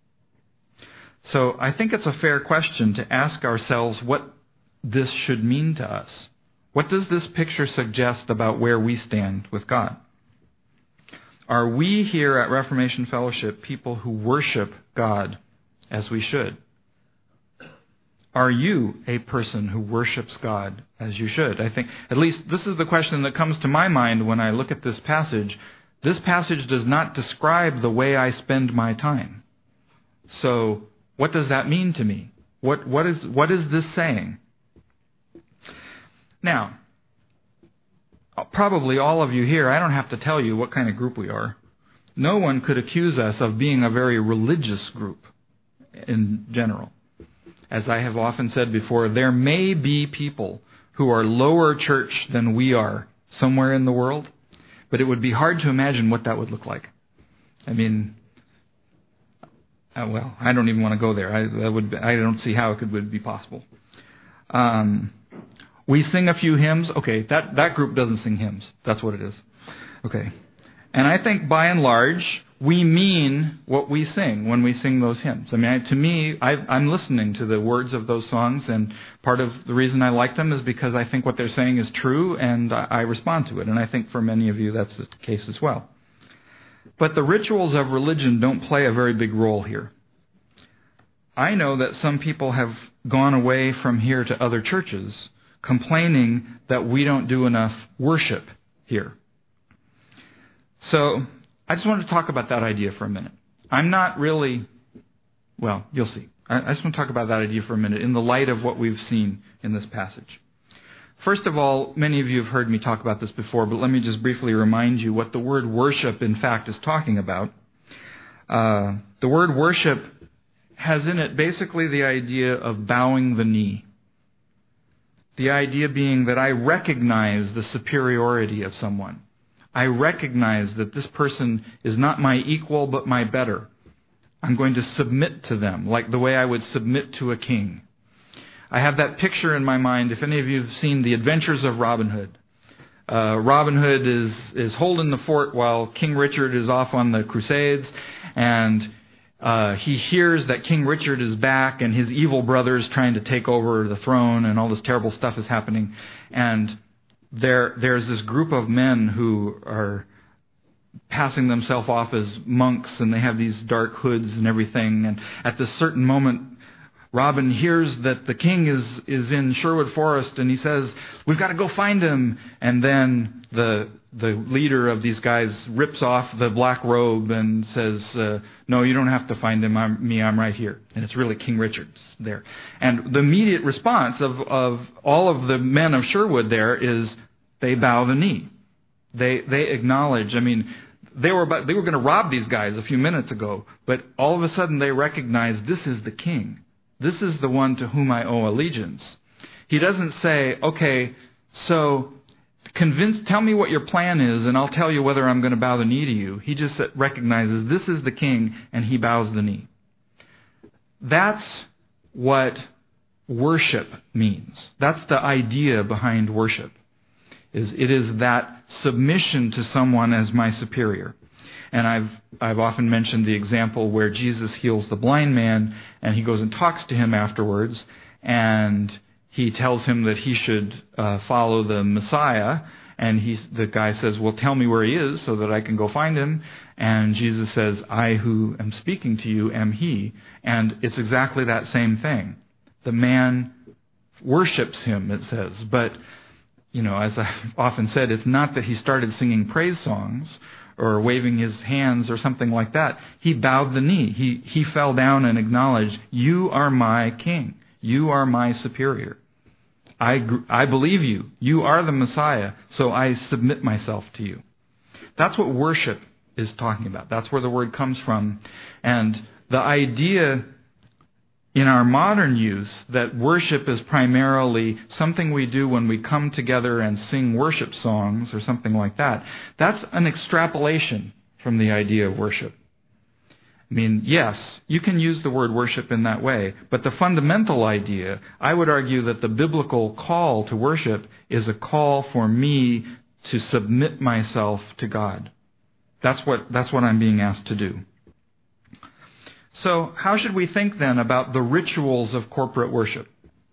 Speaker 2: So I think it's a fair question to ask ourselves what this should mean to us. What does this picture suggest about where we stand with God? Are we here at Reformation Fellowship people who worship God as we should? Are you a person who worships God as you should? I think, at least this is the question that comes to my mind when I look at this passage. This passage does not describe the way I spend my time. So, what does that mean to me? What, what is, what is this saying? Now, probably all of you here, I don't have to tell you what kind of group we are. No one could accuse us of being a very religious group in general. As I have often said before, there may be people who are lower church than we are somewhere in the world, but it would be hard to imagine what that would look like. I mean, uh, well, I don't even want to go there. I, that would, I don't see how it could would be possible. Um, we sing a few hymns. Okay, that, that group doesn't sing hymns. That's what it is. Okay. And I think by and large, we mean what we sing when we sing those hymns. I mean, I, to me, I, I'm listening to the words of those songs, and part of the reason I like them is because I think what they're saying is true, and I, I respond to it. And I think for many of you, that's the case as well. But the rituals of religion don't play a very big role here. I know that some people have gone away from here to other churches complaining that we don't do enough worship here. So I just want to talk about that idea for a minute. I'm not really, well, you'll see. I just want to talk about that idea for a minute in the light of what we've seen in this passage. First of all, many of you have heard me talk about this before, but let me just briefly remind you what the word worship, in fact, is talking about. Uh, the word worship has in it basically the idea of bowing the knee. The idea being that I recognize the superiority of someone. I recognize that this person is not my equal, but my better. I'm going to submit to them, like the way I would submit to a king. I have that picture in my mind, if any of you have seen The Adventures of Robin Hood. Uh, Robin Hood is, is holding the fort while King Richard is off on the Crusades, and uh, he hears that King Richard is back and his evil brother's trying to take over the throne and all this terrible stuff is happening. And There, there's this group of men who are passing themselves off as monks, and they have these dark hoods and everything. And at this certain moment, Robin hears that the king is, is in Sherwood Forest, and he says, "We've got to go find him." And then the the leader of these guys rips off the black robe and says, uh, "No, you don't have to find him. I'm, me, I'm right here." And it's really King Richard's there. And the immediate response of, of all of the men of Sherwood there is they bow the knee. They they acknowledge. I mean, they were about, they were going to rob these guys a few minutes ago, but all of a sudden they recognize this is the king. This is the one to whom I owe allegiance. He doesn't say, "Okay, so convince, tell me what your plan is, and I'll tell you whether I'm going to bow the knee to you." He just recognizes this is the king, and he bows the knee. That's what worship means. That's the idea behind worship. Is it is that submission to someone as my superior. And I've I've often mentioned the example where Jesus heals the blind man, and he goes and talks to him afterwards, and he tells him that he should uh, follow the Messiah, and he the guy says, "Well, tell me where he is so that I can go find him." And Jesus says, "I who am speaking to you am he." And it's exactly that same thing. The man worships him, it says, but you know, as I've often said, it's not that he started singing praise songs or waving his hands or something like that. He bowed the knee. He, he fell down and acknowledged, you are my king. You are my superior. I, I believe you. You are the Messiah, so I submit myself to you. That's what worship is talking about. That's where the word comes from. And the idea in our modern use that worship is primarily something we do when we come together and sing worship songs or something like that, that's an extrapolation from the idea of worship. I mean, yes, you can use the word worship in that way, but the fundamental idea, I would argue that the biblical call to worship is a call for me to submit myself to God. That's what, that's what I'm being asked to do. So, how should we think then about the rituals of corporate worship?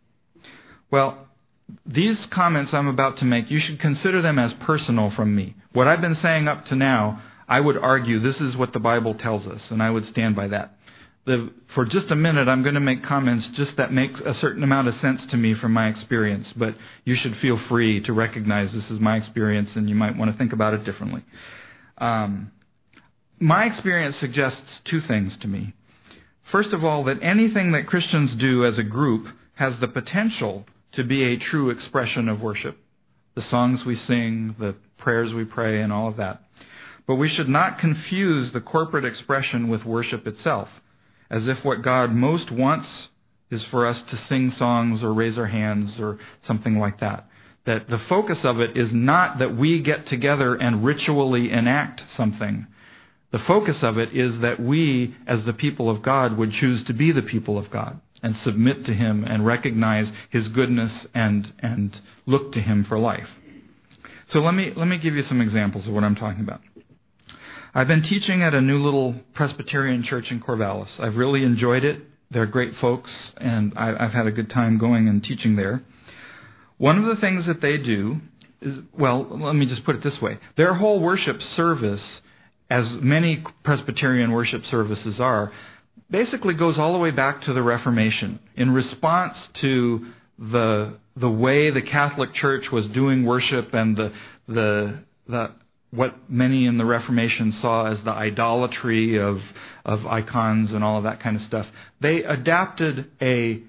Speaker 2: Well, these comments I'm about to make, you should consider them as personal from me. What I've been saying up to now, I would argue this is what the Bible tells us, and I would stand by that. The, for just a minute, I'm going to make comments just that make a certain amount of sense to me from my experience, but you should feel free to recognize this is my experience, and you might want to think about it differently. Um, my experience suggests two things to me. First of all, that anything that Christians do as a group has the potential to be a true expression of worship. The songs we sing, the prayers we pray, and all of that. But we should not confuse the corporate expression with worship itself, as if what God most wants is for us to sing songs or raise our hands or something like that. That the focus of it is not that we get together and ritually enact something. The focus of it is that we, as the people of God, would choose to be the people of God and submit to Him and recognize His goodness and and look to Him for life. So let me let me give you some examples of what I'm talking about. I've been teaching at a new little Presbyterian church in Corvallis. I've really enjoyed it. They're great folks, and I, I've had a good time going and teaching there. One of the things that they do is, well, let me just put it this way. Their whole worship service, as many Presbyterian worship services are, basically goes all the way back to the Reformation. In response to the the way the Catholic Church was doing worship and the the the what many in the Reformation saw as the idolatry of of icons and all of that kind of stuff, they adapted a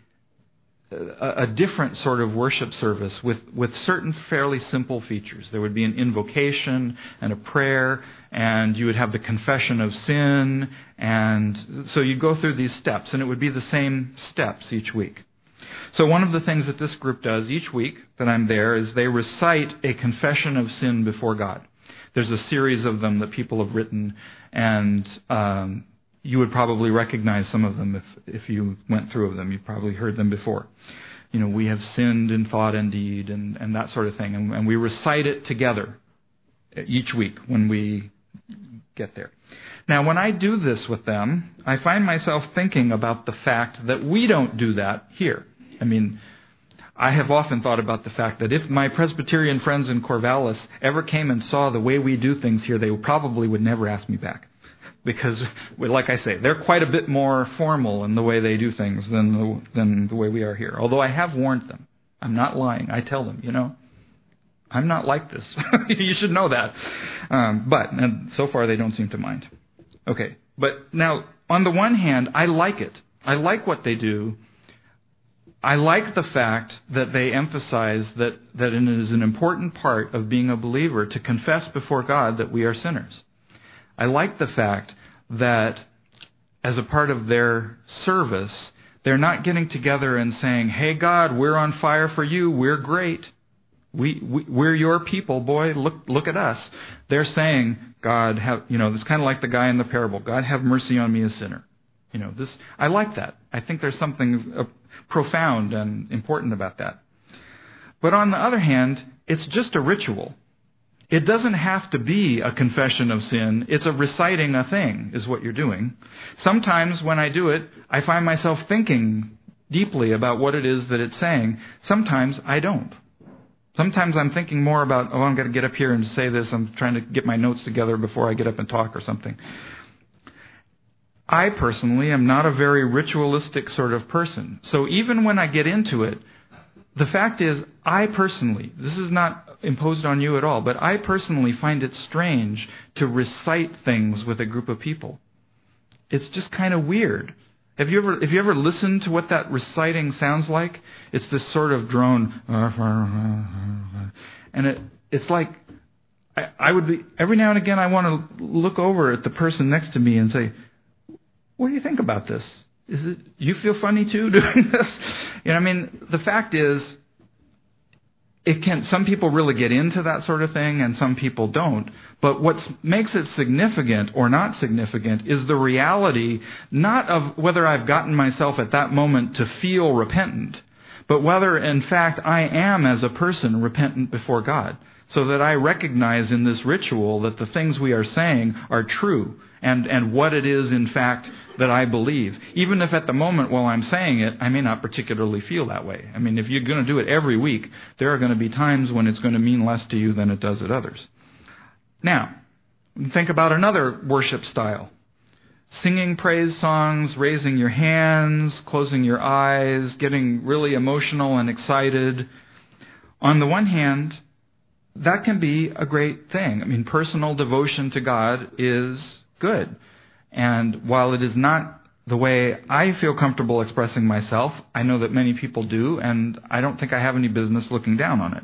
Speaker 2: a different sort of worship service with, with certain fairly simple features. There would be an invocation and a prayer, and you would have the confession of sin, and so you'd go through these steps, and it would be the same steps each week. So one of the things that this group does each week that I'm there is they recite a confession of sin before God. There's a series of them that people have written, and um, you would probably recognize some of them if, if you went through them. You've probably heard them before. You know, we have sinned in thought and deed and, and that sort of thing. And, and we recite it together each week when we get there. Now, when I do this with them, I find myself thinking about the fact that we don't do that here. I mean, I have often thought about the fact that if my Presbyterian friends in Corvallis ever came and saw the way we do things here, they probably would never ask me back. Because, like I say, they're quite a bit more formal in the way they do things than the, than the way we are here. Although I have warned them. I'm not lying. I tell them, you know, I'm not like this. You should know that. Um, but, and so far they don't seem to mind. Okay, but now, on the one hand, I like it. I like what they do. I like the fact that they emphasize that, that it is an important part of being a believer to confess before God that we are sinners. I like the fact that as a part of their service, they're not getting together and saying, hey, God, we're on fire for you. We're great. We, we, we're your people, boy. Look, look at us. They're saying, God, have, you know, it's kind of like the guy in the parable. God, have mercy on me, a sinner. You know, this, I like that. I think there's something uh, profound and important about that. But on the other hand, it's just a ritual. It doesn't have to be a confession of sin. It's a reciting a thing is what you're doing. Sometimes when I do it, I find myself thinking deeply about what it is that it's saying. Sometimes I don't. Sometimes I'm thinking more about, oh, I'm going to get up here and say this. I'm trying to get my notes together before I get up and talk or something. I personally am not a very ritualistic sort of person. So even when I get into it, the fact is, I personally, this is not imposed on you at all, but I personally find it strange to recite things with a group of people. It's just kind of weird. Have you ever have you ever listened to what that reciting sounds like? It's this sort of drone, and it it's like I, I would be every now and again I want to look over at the person next to me and say, "What do you think about this? Is it you feel funny too doing this?" You know, I mean, the fact is, it can. Some people really get into that sort of thing, and some people don't. But what makes it significant or not significant is the reality, not of whether I've gotten myself at that moment to feel repentant, but whether, in fact, I am as a person repentant before God, so that I recognize in this ritual that the things we are saying are true, and, and what it is, in fact, that I believe. Even if at the moment while I'm saying it, I may not particularly feel that way. I mean, if you're going to do it every week, there are going to be times when it's going to mean less to you than it does at others. Now, think about another worship style. Singing praise songs, raising your hands, closing your eyes, getting really emotional and excited. On the one hand, that can be a great thing. I mean, personal devotion to God is good. And while it is not the way I feel comfortable expressing myself, I know that many people do, and I don't think I have any business looking down on it.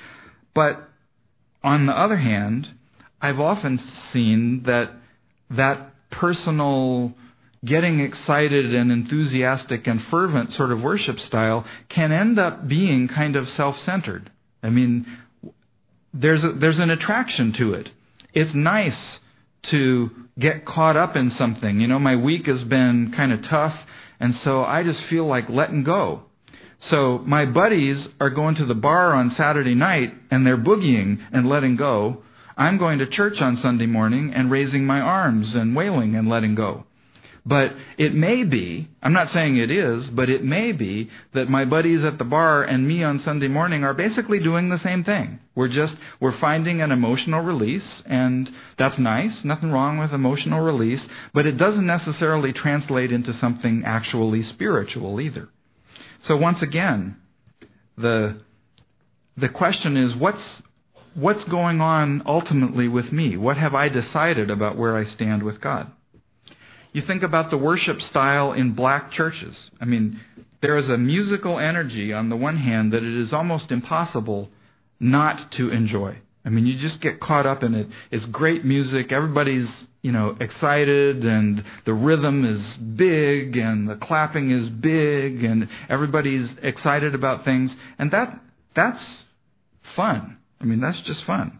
Speaker 2: But on the other hand, I've often seen that that personal, getting excited and enthusiastic and fervent sort of worship style can end up being kind of self-centered. I mean, there's a, there's an attraction to it. It's nice to get caught up in something. You know, my week has been kind of tough, and so I just feel like letting go. So my buddies are going to the bar on Saturday night, and they're boogieing and letting go. I'm going to church on Sunday morning and raising my arms and wailing and letting go. But it may be, I'm not saying it is, but it may be that my buddies at the bar and me on Sunday morning are basically doing the same thing. We're just, we're finding an emotional release, and that's nice, nothing wrong with emotional release, but it doesn't necessarily translate into something actually spiritual either. So once again, the the question is, what's what's going on ultimately with me? What have I decided about where I stand with God? You think about the worship style in black churches. I mean, there is a musical energy on the one hand that it is almost impossible not to enjoy. I mean, you just get caught up in it. It's great music. Everybody's, you know, excited, and the rhythm is big, and the clapping is big, and everybody's excited about things. And that that's fun. I mean, that's just fun.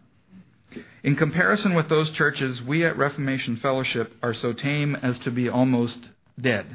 Speaker 2: In comparison with those churches, we at Reformation Fellowship are so tame as to be almost dead.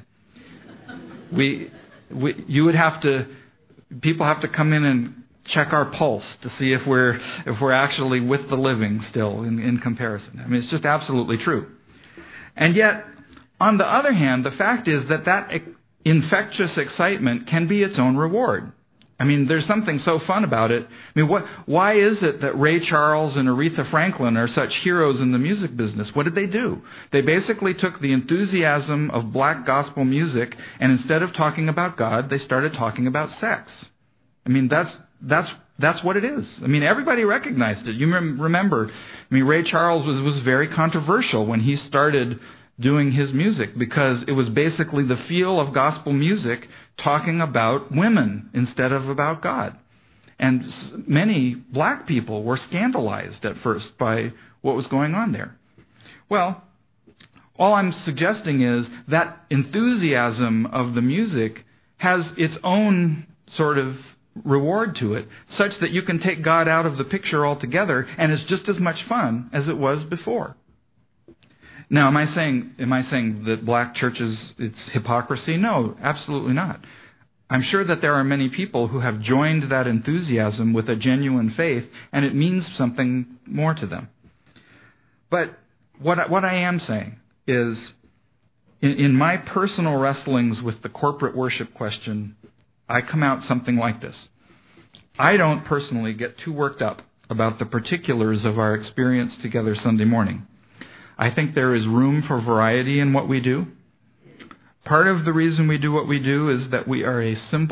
Speaker 2: We, we, you would have to, people have to come in and check our pulse to see if we're if we're actually with the living still in, in comparison. I mean, it's just absolutely true. And yet, on the other hand, the fact is that that infectious excitement can be its own reward. I mean, there's something so fun about it. I mean, what? Why is it that Ray Charles and Aretha Franklin are such heroes in the music business? What did they do? They basically took the enthusiasm of black gospel music, and instead of talking about God, they started talking about sex. I mean, that's that's that's what it is. I mean, everybody recognized it. You rem- remember, I mean, Ray Charles was, was very controversial when he started doing his music, because it was basically the feel of gospel music talking about women instead of about God. And many black people were scandalized at first by what was going on there. Well, all I'm suggesting is that enthusiasm of the music has its own sort of reward to it, such that you can take God out of the picture altogether, and it's just as much fun as it was before. Now, am I saying am I saying that black churches, it's hypocrisy? No, absolutely not. I'm sure that there are many people who have joined that enthusiasm with a genuine faith, and it means something more to them. But what I, what I am saying is, in, in my personal wrestlings with the corporate worship question, I come out something like this. I don't personally get too worked up about the particulars of our experience together Sunday morning. I think there is room for variety in what we do. Part of the reason we do what we do is that we are a simple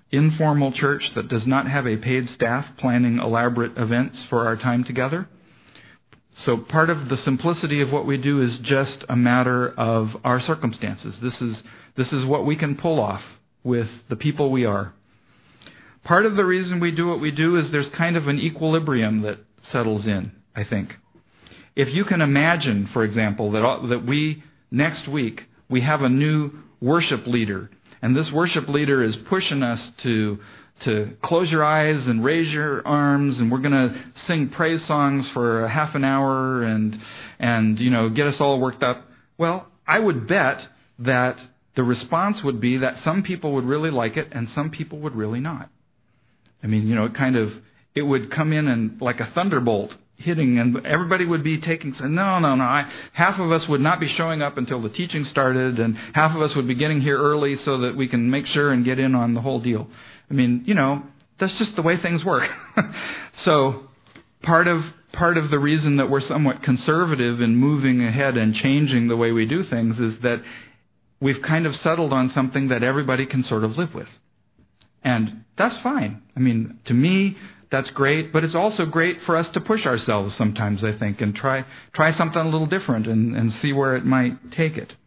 Speaker 2: informal church that does not have a paid staff planning elaborate events for our time together. So part of the simplicity of what we do is just a matter of our circumstances. This is this is what we can pull off with the people we are. Part of the reason we do what we do is there's kind of an equilibrium that settles in, I think. If you can imagine, for example, that all, that we, next week, we have a new worship leader, and this worship leader is pushing us to to close your eyes and raise your arms, and we're going to sing praise songs for a half an hour and, and you know, get us all worked up. Well, I would bet that the response would be that some people would really like it and some people would really not. I mean, you know, it kind of, it would come in and like a thunderbolt hitting, and everybody would be taking, no, no, no, I, half of us would not be showing up until the teaching started, and half of us would be getting here early so that we can make sure and get in on the whole deal. I mean, you know, that's just the way things work. So part of part of the reason that we're somewhat conservative in moving ahead and changing the way we do things is that we've kind of settled on something that everybody can sort of live with. And that's fine. I mean, to me, that's great, but it's also great for us to push ourselves sometimes, I think, and try try something a little different and, and see where it might take it.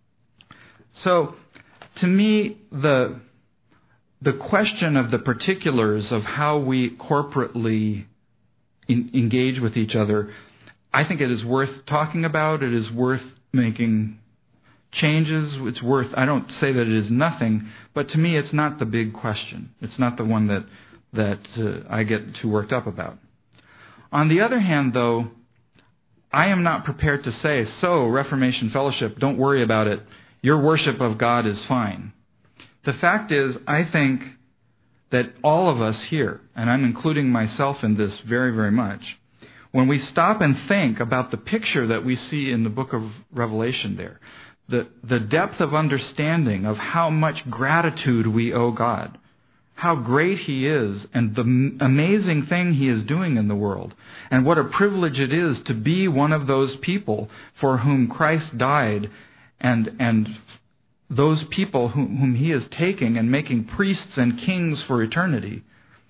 Speaker 2: So to me, the the question of the particulars of how we corporately in, engage with each other, I think it is worth talking about. It is worth making changes. It's worth, I don't say that it is nothing, but to me it's not the big question. It's not the one that, that uh, I get too worked up about. On the other hand, though, I am not prepared to say, so, Reformation Fellowship, don't worry about it. Your worship of God is fine. The fact is, I think that all of us here, and I'm including myself in this very, very much, when we stop and think about the picture that we see in the book of Revelation there, the, the depth of understanding of how much gratitude we owe God, how great He is, and the m- amazing thing He is doing in the world, and what a privilege it is to be one of those people for whom Christ died, and and those people whom, whom He is taking and making priests and kings for eternity.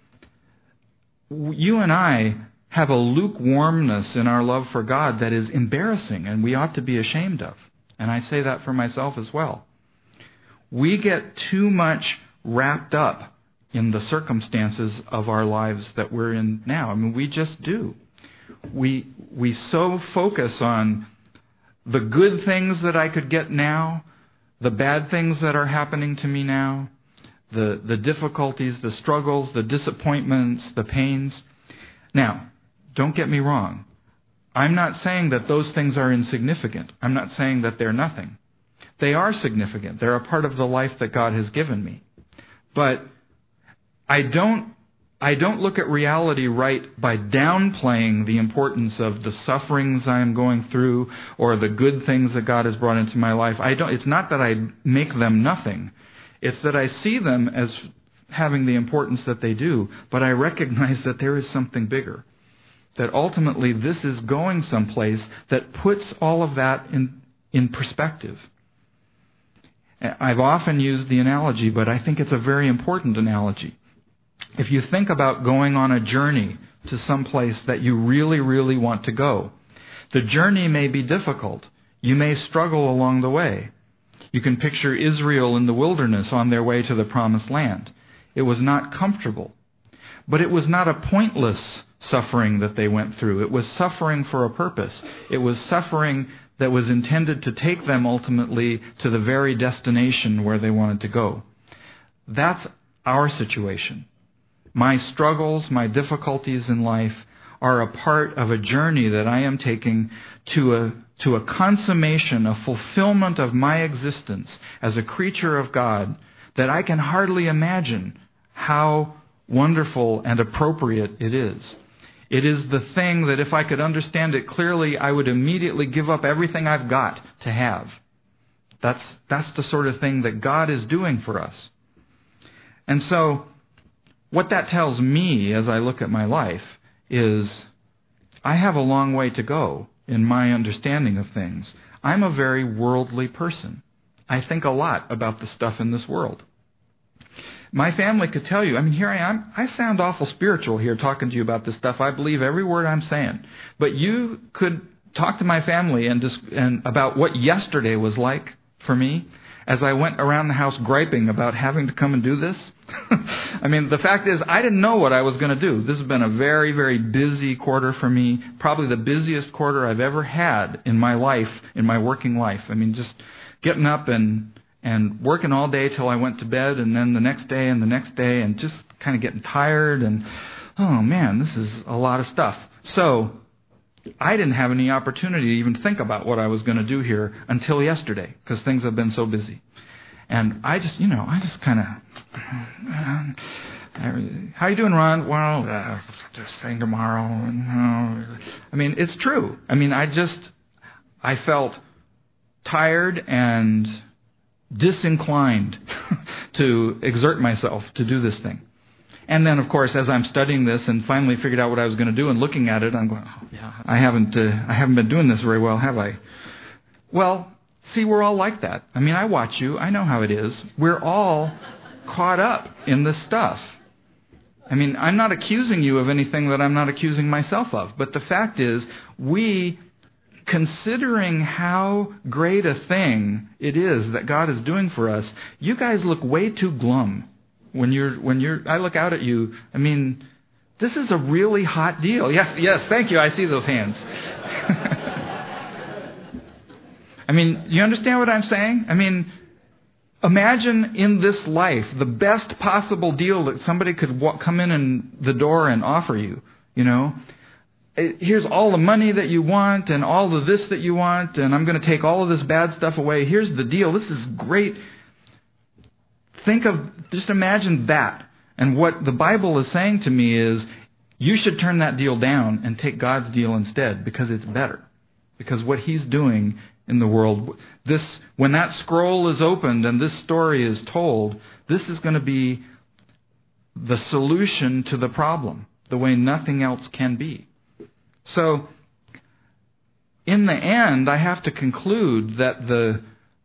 Speaker 2: You and I have a lukewarmness in our love for God that is embarrassing and we ought to be ashamed of. And I say that for myself as well. We get too much wrapped up in the circumstances of our lives that we're in now. I mean, we just do. We we so focus on the good things that I could get now, the bad things that are happening to me now, the, the difficulties, the struggles, the disappointments, the pains. Now, don't get me wrong. I'm not saying that those things are insignificant. I'm not saying that they're nothing. They are significant. They're a part of the life that God has given me. But I don't I don't look at reality right by downplaying the importance of the sufferings I am going through or the good things that God has brought into my life. I don't. It's not that I make them nothing. It's that I see them as having the importance that they do, but I recognize that there is something bigger. That ultimately this is going someplace that puts all of that in, in perspective. I've often used the analogy, but I think it's a very important analogy. If you think about going on a journey to some place that you really, really want to go, the journey may be difficult. You may struggle along the way. You can picture Israel in the wilderness on their way to the promised land. It was not comfortable. But it was not a pointless suffering that they went through. It was suffering for a purpose. It was suffering that was intended to take them ultimately to the very destination where they wanted to go. That's our situation. My struggles, my difficulties in life are a part of a journey that I am taking to a to a consummation, a fulfillment of my existence as a creature of God that I can hardly imagine how wonderful and appropriate it is. It is the thing that if I could understand it clearly, I would immediately give up everything I've got to have. That's that's the sort of thing that God is doing for us. And so what that tells me as I look at my life is I have a long way to go in my understanding of things. I'm a very worldly person. I think a lot about the stuff in this world. My family could tell you, I mean, here I am. I sound awful spiritual here talking to you about this stuff. I believe every word I'm saying. But you could talk to my family and, just, and about what yesterday was like for me as I went around the house griping about having to come and do this. I mean, the fact is, I didn't know what I was going to do. This has been a very, very busy quarter for me, probably the busiest quarter I've ever had in my life, in my working life. I mean, just getting up and and working all day till I went to bed, and then the next day and the next day, and just kind of getting tired, and, oh man, this is a lot of stuff. So I didn't have any opportunity to even think about what I was going to do here until yesterday, because things have been so busy. And I just, you know, I just kind of, how you doing, Ron? Well, uh, just saying tomorrow. Uh, I mean, it's true. I mean, I just, I felt tired and disinclined to exert myself to do this thing. And then, of course, as I'm studying this and finally figured out what I was going to do and looking at it, I'm going, oh, yeah, I haven't, uh, I haven't been doing this very well, have I? Well, see, we're all like that. I mean, I watch you. I know how it is. We're all caught up in this stuff. I mean, I'm not accusing you of anything that I'm not accusing myself of. But the fact is, we, considering how great a thing it is that God is doing for us, you guys look way too glum. When you're, when you're, I look out at you, I mean, this is a really hot deal. Yes, yes, thank you. I see those hands. I mean, you understand what I'm saying? I mean, imagine in this life the best possible deal that somebody could walk, come in and the door and offer you. You know, here's all the money that you want and all of this that you want, and I'm going to take all of this bad stuff away. Here's the deal. This is great. Think of, just imagine that. And what the Bible is saying to me is, you should turn that deal down and take God's deal instead, because it's better. Because what He's doing in the world, this, when that scroll is opened and this story is told, this is going to be the solution to the problem, the way nothing else can be. So, in the end, I have to conclude that the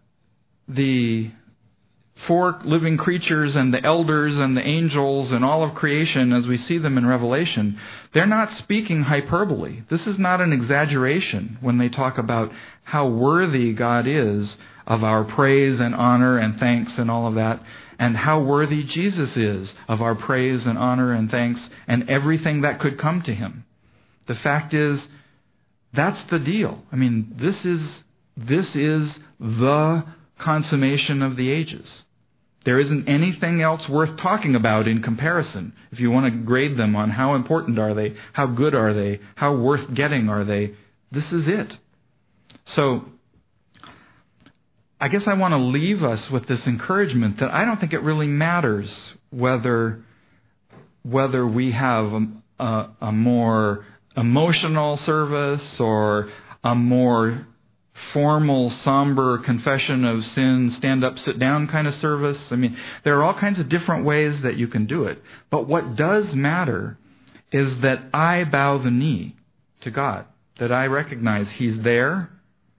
Speaker 2: the four living creatures and the elders and the angels and all of creation as we see them in Revelation, they're not speaking hyperbole. This is not an exaggeration when they talk about how worthy God is of our praise and honor and thanks and all of that, and how worthy Jesus is of our praise and honor and thanks and everything that could come to Him. The fact is, that's the deal. I mean, this is this is the consummation of the ages. There isn't anything else worth talking about in comparison. If you want to grade them on how important are they, how good are they, how worth getting are they, this is it. So, I guess I want to leave us with this encouragement that I don't think it really matters whether whether we have a, a, a more emotional service or a more formal, somber confession of sin, stand up, sit down kind of service. I mean, there are all kinds of different ways that you can do it. But what does matter is that I bow the knee to God, that I recognize He's there.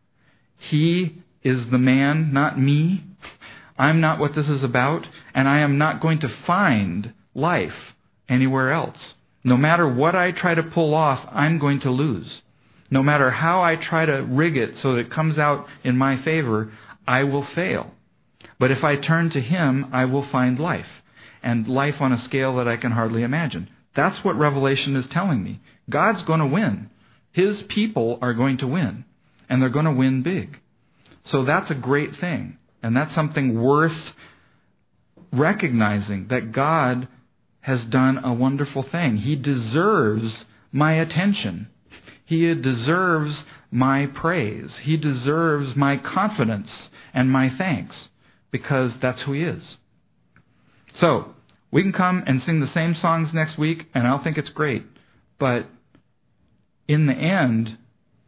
Speaker 2: He is the man, not me. I'm not what this is about, and I am not going to find life anywhere else. No matter what I try to pull off, I'm going to lose. No matter how I try to rig it so that it comes out in my favor, I will fail. But if I turn to Him, I will find life, and life on a scale that I can hardly imagine. That's what Revelation is telling me. God's going to win. His people are going to win, and they're going to win big. So that's a great thing, and that's something worth recognizing, that God has done a wonderful thing. He deserves my attention. He deserves my praise. He deserves my confidence and my thanks, because that's who He is. So, we can come and sing the same songs next week, and I'll think it's great. But in the end,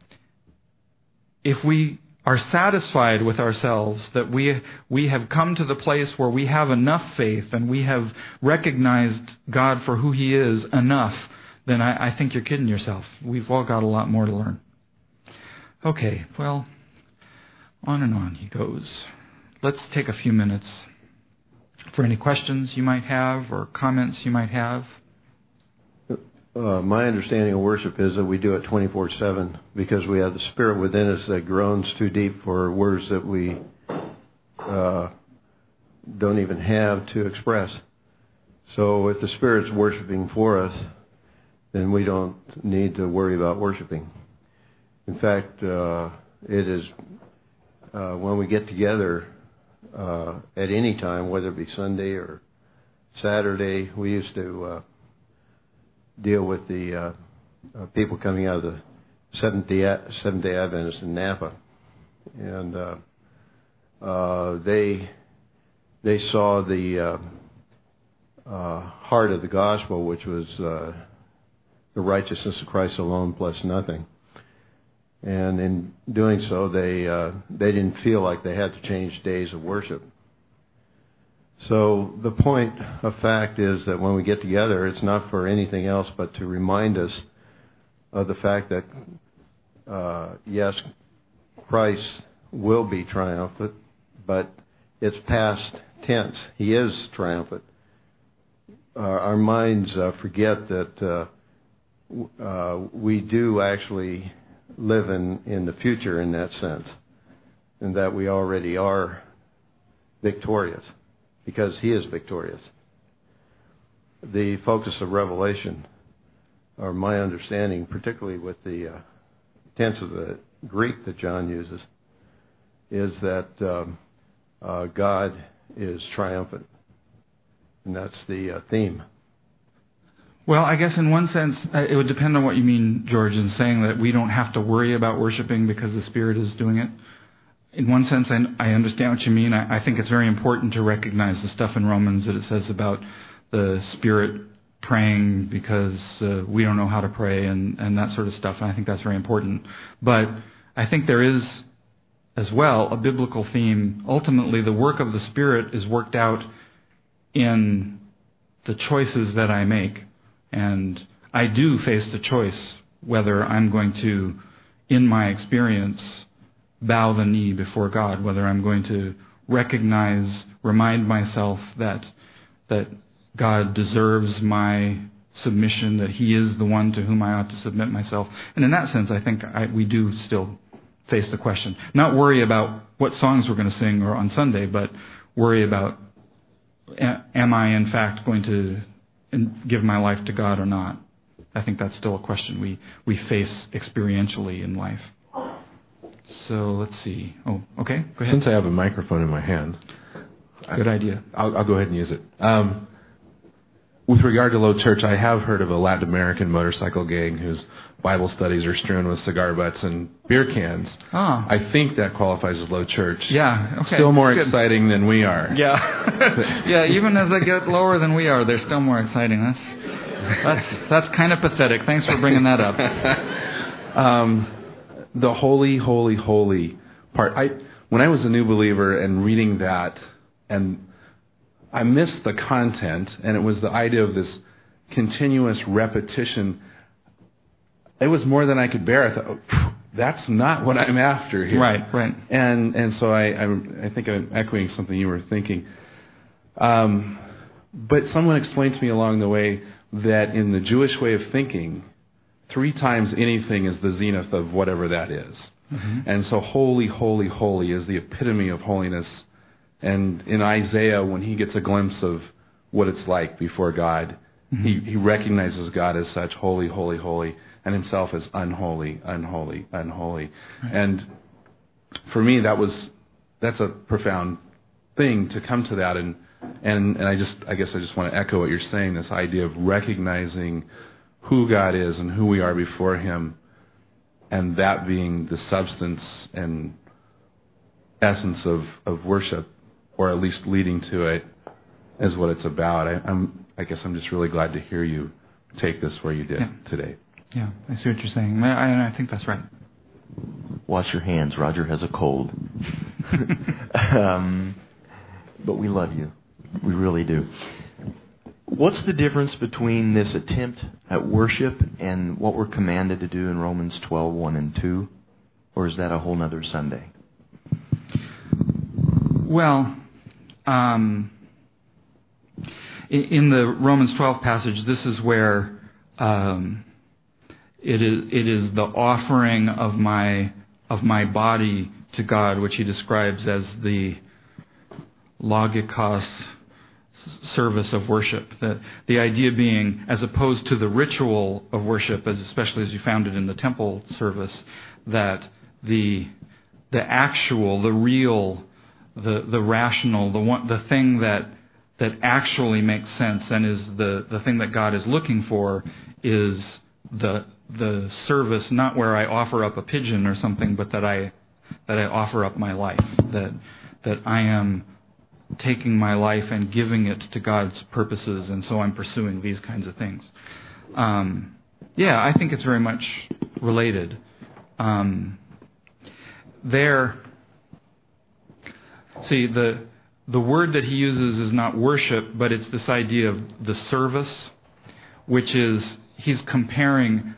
Speaker 2: if we are satisfied with ourselves that we we have come to the place where we have enough faith and we have recognized God for who He is enough, then I, I think you're kidding yourself. We've all got a lot more to learn. Okay, well, on and on he goes. Let's take a few minutes. for any questions you might have or comments you might have.
Speaker 3: Uh, my understanding of worship is that we do it twenty-four seven because we have the Spirit within us that groans too deep for words that we uh, don't even have to express. So if the Spirit's worshiping for us, then we don't need to worry about worshiping. In fact, uh, it is uh, when we get together uh, at any time, whether it be Sunday or Saturday, we used to uh, deal with the uh, uh, people coming out of the Seventh-day Seventh-day Adventists in Napa, and uh, uh, they they saw the uh, uh, heart of the gospel, which was uh, the righteousness of Christ alone plus nothing. And in doing so, they uh, they didn't feel like they had to change days of worship. So the point of fact is that when we get together, it's not for anything else but to remind us of the fact that, uh, yes, Christ will be triumphant, but it's past tense. He is triumphant. Uh, our minds uh, forget that uh, uh, we do actually live in, in the future in that sense, and that we already are victorious, because he is victorious. The focus of Revelation, or my understanding, particularly with the uh, tense of the Greek that John uses, is that um, uh, God is triumphant. And that's the uh, theme.
Speaker 2: Well, I guess in one sense, uh, it would depend on what you mean, George, in saying that we don't have to worry about worshiping because the Spirit is doing it. In one sense, I, I understand what you mean. I, I think it's very important to recognize the stuff in Romans that it says about the Spirit praying because uh, we don't know how to pray and, and that sort of stuff. And I think that's very important. But I think there is, as well, a biblical theme. Ultimately, the work of the Spirit is worked out in the choices that I make. And I do face the choice whether I'm going to, in my experience, bow the knee before God, whether I'm going to recognize, remind myself that that God deserves my submission, that he is the one to whom I ought to submit myself. And in that sense, I think I, we do still face the question. Not worry about what songs we're going to sing or on Sunday, but worry about, am I in fact going to give my life to God or not? I think that's still a question we, we face experientially in life. So let's see. Oh, okay. Go ahead.
Speaker 4: Since I have a microphone in my hand,
Speaker 2: good
Speaker 4: I,
Speaker 2: idea.
Speaker 4: I'll, I'll go ahead and use it. Um, with regard to Low Church, I have heard of a Latin American motorcycle gang whose Bible studies are strewn with cigar butts and beer cans.
Speaker 2: Ah.
Speaker 4: I think that qualifies as Low Church.
Speaker 2: Yeah. Okay.
Speaker 4: Still more
Speaker 2: Good.
Speaker 4: exciting than we are.
Speaker 2: Yeah. Yeah. Even as they get lower than we are, they're still more exciting. That's that's that's kind of pathetic. Thanks for bringing that up.
Speaker 4: um, the holy, holy, holy part. I when I was a new believer and reading that, and I missed the content, and it was the idea of this continuous repetition. It was more than I could bear. I thought, oh, that's not what I'm after here.
Speaker 2: Right, right.
Speaker 4: And and so I I, I think I'm echoing something you were thinking. Um, but someone explained to me along the way that in the Jewish way of thinking, three times anything is the zenith of whatever that is. Mm-hmm. And so holy, holy, holy is the epitome of holiness. And in Isaiah, when he gets a glimpse of what it's like before God, mm-hmm. he, he recognizes God as such, holy, holy, holy, and himself as unholy, unholy, unholy. Right. And for me, that was that's a profound thing to come to that. And, and, and I just I guess I just want to echo what you're saying, this idea of recognizing who God is and who we are before him, and that being the substance and essence of, of worship, or at least leading to it, is what it's about. I, I'm, I guess I'm just really glad to hear you take this where you did
Speaker 2: yeah.
Speaker 4: today.
Speaker 2: Yeah, I see what you're saying. I, I think that's right.
Speaker 5: Wash your hands. Roger has a cold. um, but we love you. We really do. What's the difference between this attempt at worship and what we're commanded to do in Romans twelve, one and two? Or is that a whole nother Sunday?
Speaker 2: Well, um, in, in the Romans twelve passage, this is where um, it is it is the offering of my of my body to God, which he describes as the logikos service of worship. That the idea being, as opposed to the ritual of worship, as especially as you found it in the temple service, that the the actual, the real, the the rational, the one, the thing that that actually makes sense and is the, the thing that God is looking for is the the service, not where I offer up a pigeon or something, but that I that I offer up my life, that that I am taking my life and giving it to God's purposes, and so I'm pursuing these kinds of things. Um, yeah, I think it's very much related. Um, there, see, the the word that he uses is not worship, but it's this idea of the service, which is, he's comparing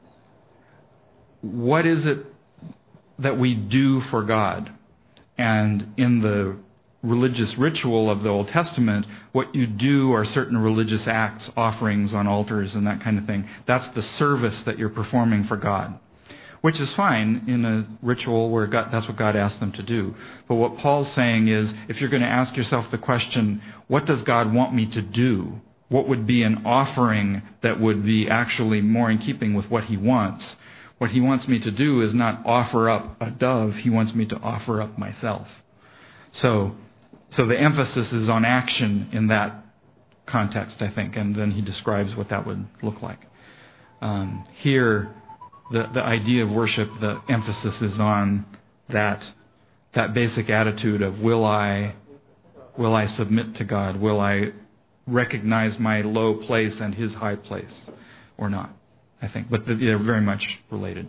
Speaker 2: what is it that we do for God. And in the religious ritual of the Old Testament, what you do are certain religious acts, offerings on altars and that kind of thing. That's the service that you're performing for God, which is fine in a ritual where God, that's what God asked them to do. But what Paul's saying is, if you're going to ask yourself the question, what does God want me to do? What would be an offering that would be actually more in keeping with what he wants? What he wants me to do is not offer up a dove. He wants me to offer up myself. So, so the emphasis is on action in that context, I think, and then he describes what that would look like. Um, here, the the idea of worship, the emphasis is on that that basic attitude of will I will I submit to God? Will I recognize my low place and his high place, or not? I think, but they're very much related.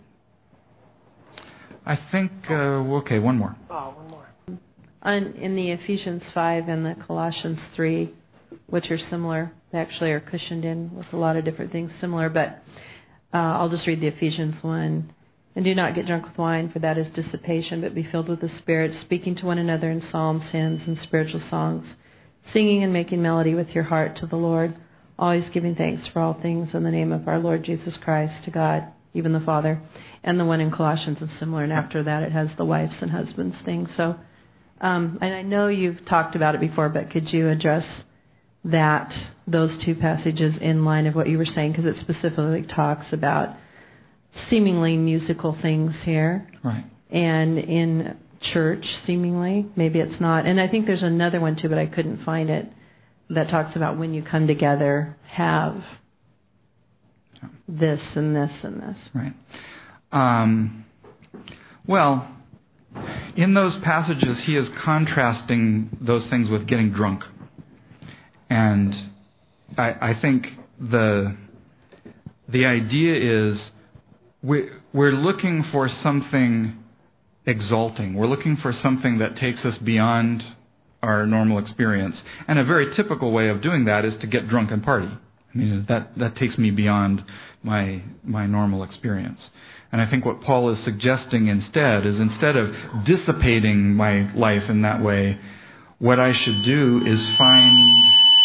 Speaker 2: I think, uh, okay, one more.
Speaker 6: Oh, one more.
Speaker 7: On, in the Ephesians five and the Colossians three, which are similar, they actually are cushioned in with a lot of different things similar, but uh, I'll just read the Ephesians one. And do not get drunk with wine, for that is dissipation, but be filled with the Spirit, speaking to one another in psalms, hymns, and spiritual songs, singing and making melody with your heart to the Lord, always giving thanks for all things in the name of our Lord Jesus Christ to God, even the Father. And the one in Colossians is similar, and after that it has the wives and husbands thing. So, um, and I know you've talked about it before, but could you address that, those two passages in line of what you were saying, because it specifically talks about seemingly musical things here.
Speaker 2: Right.
Speaker 7: And in church, seemingly, maybe it's not. And I think there's another one too, but I couldn't find it, that talks about when you come together, have this and this and this.
Speaker 2: Right. Um, well, in those passages, he is contrasting those things with getting drunk. And I, I think the the idea is we, we're looking for something exalting. We're looking for something that takes us beyond our normal experience. And a very typical way of doing that is to get drunk and party. I mean, that, that takes me beyond my my normal experience. And I think what Paul is suggesting instead is, instead of dissipating my life in that way, what I should do is find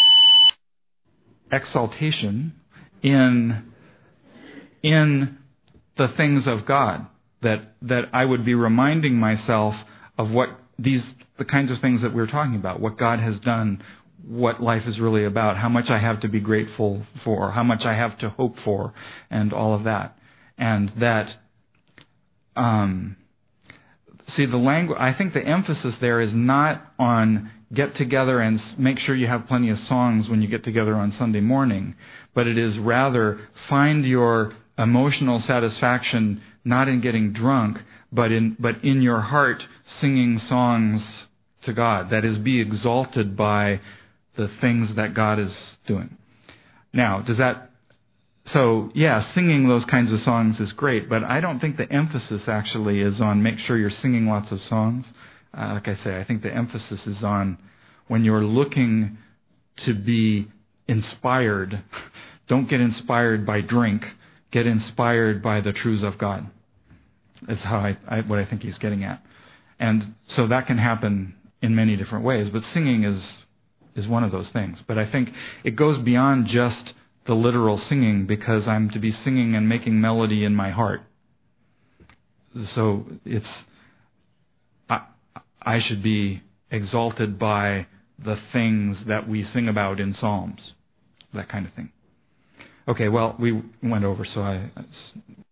Speaker 2: exaltation in in the things of God, that that I would be reminding myself of what these the kinds of things that we're talking about, what God has done, what life is really about, how much I have to be grateful for, how much I have to hope for, and all of that. And that, um, see, the language, I think the emphasis there is not on get together and make sure you have plenty of songs when you get together on Sunday morning, but it is rather find your emotional satisfaction not in getting drunk, but in but in your heart singing songs to God. That is, be exalted by the things that God is doing. Now, does that... So, yeah, singing those kinds of songs is great, but I don't think the emphasis actually is on make sure you're singing lots of songs. Uh, like I say, I think the emphasis is on when you're looking to be inspired, don't get inspired by drink, get inspired by the truths of God. Is how I, I what I think he's getting at. And so that can happen in many different ways, but singing is is one of those things. But I think it goes beyond just the literal singing, because I'm to be singing and making melody in my heart. So it's I, I should be exalted by the things that we sing about in Psalms, that kind of thing. Okay, well, we went over, so I